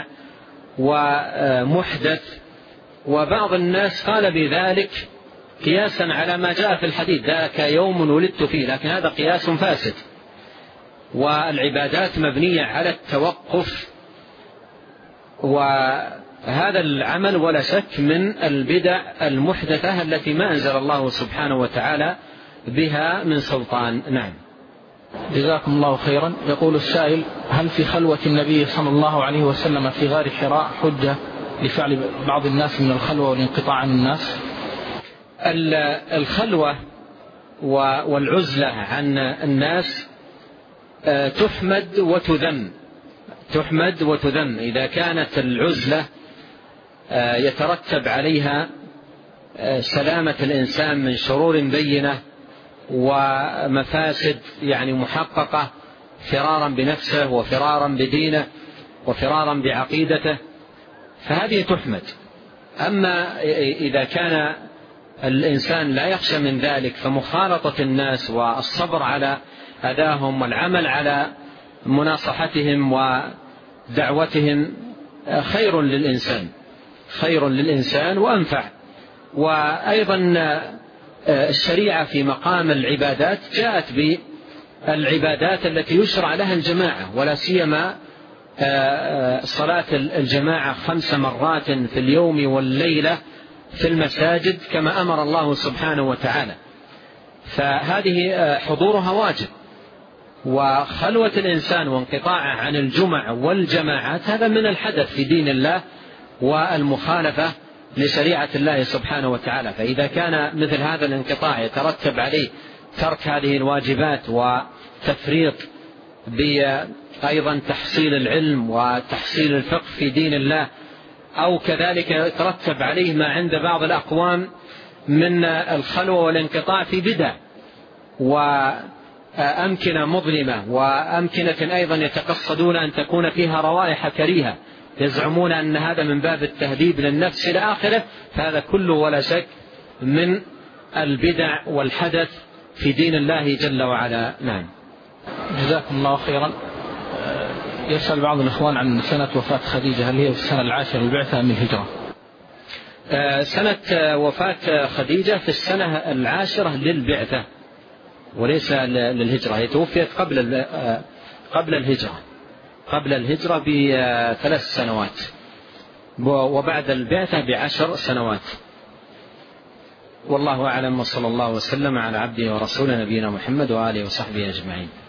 S2: ومحدث، وبعض الناس قال بذلك قياسا على ما جاء في الحديث: ذاك يوم ولدت فيه، لكن هذا قياس فاسد. والعبادات مبنية على التوقف، وهذا العمل ولا شك من البدع المحدثة التي ما أنزل الله سبحانه وتعالى بها من سلطان. نعم.
S1: جزاكم الله خيرا. يقول السائل: هل في خلوة النبي صلى الله عليه وسلم في غار حراء حجة لفعل بعض الناس من الخلوة والانقطاع عن الناس؟
S2: الخلوة والعزلة عن الناس تحمد وتذم. إذا كانت العزلة يترتب عليها سلامة الإنسان من شرور بينة ومفاسد يعني محققة، فرارا بنفسه وفرارا بدينه وفرارا بعقيدته، فهذه تحمد. أما إذا كان الإنسان لا يخشى من ذلك فمخالطة الناس والصبر على أذاهم والعمل على مناصحتهم ودعوتهم خير للإنسان. خير للإنسان وأنفع. وأيضا الشريعة في مقام العبادات جاءت بالعبادات التي يشرع لها الجماعة، ولا سيما صلاة الجماعة 5 مرات في اليوم والليلة في المساجد كما أمر الله سبحانه وتعالى، فهذه حضورها واجب. وخلوة الإنسان وانقطاعه عن الجمع والجماعات هذا من الحدث في دين الله والمخالفة لشريعة الله سبحانه وتعالى. فإذا كان مثل هذا الانقطاع يترتب عليه ترك هذه الواجبات وتفريط بأيضا تحصيل العلم وتحصيل الفقه في دين الله، أو كذلك يترتب عليه ما عند بعض الأقوام من الخلوة والانقطاع في بدع وأمكنة مظلمة، وأمكنة أيضا يتقصدون أن تكون فيها روائح كريهة، يزعمون أن هذا من باب التهذيب للنفس إلى آخره، فهذا كله ولا شك من البدع والحدث في دين الله جل وعلا. نعم.
S1: جزاكم الله خيرا. يسأل بعض الإخوان عن سنة وفاة خديجة، هل هي في السنة 10 للبعثة أم الهجرة؟
S2: سنة وفاة خديجة في السنة 10 للبعثة وليس للهجرة. هي توفيت قبل الهجرة ب3 سنوات، وبعد البعثة ب10 سنوات. والله أعلم، وصلى الله وسلم على عبده ورسوله نبينا محمد وآله وصحبه أجمعين.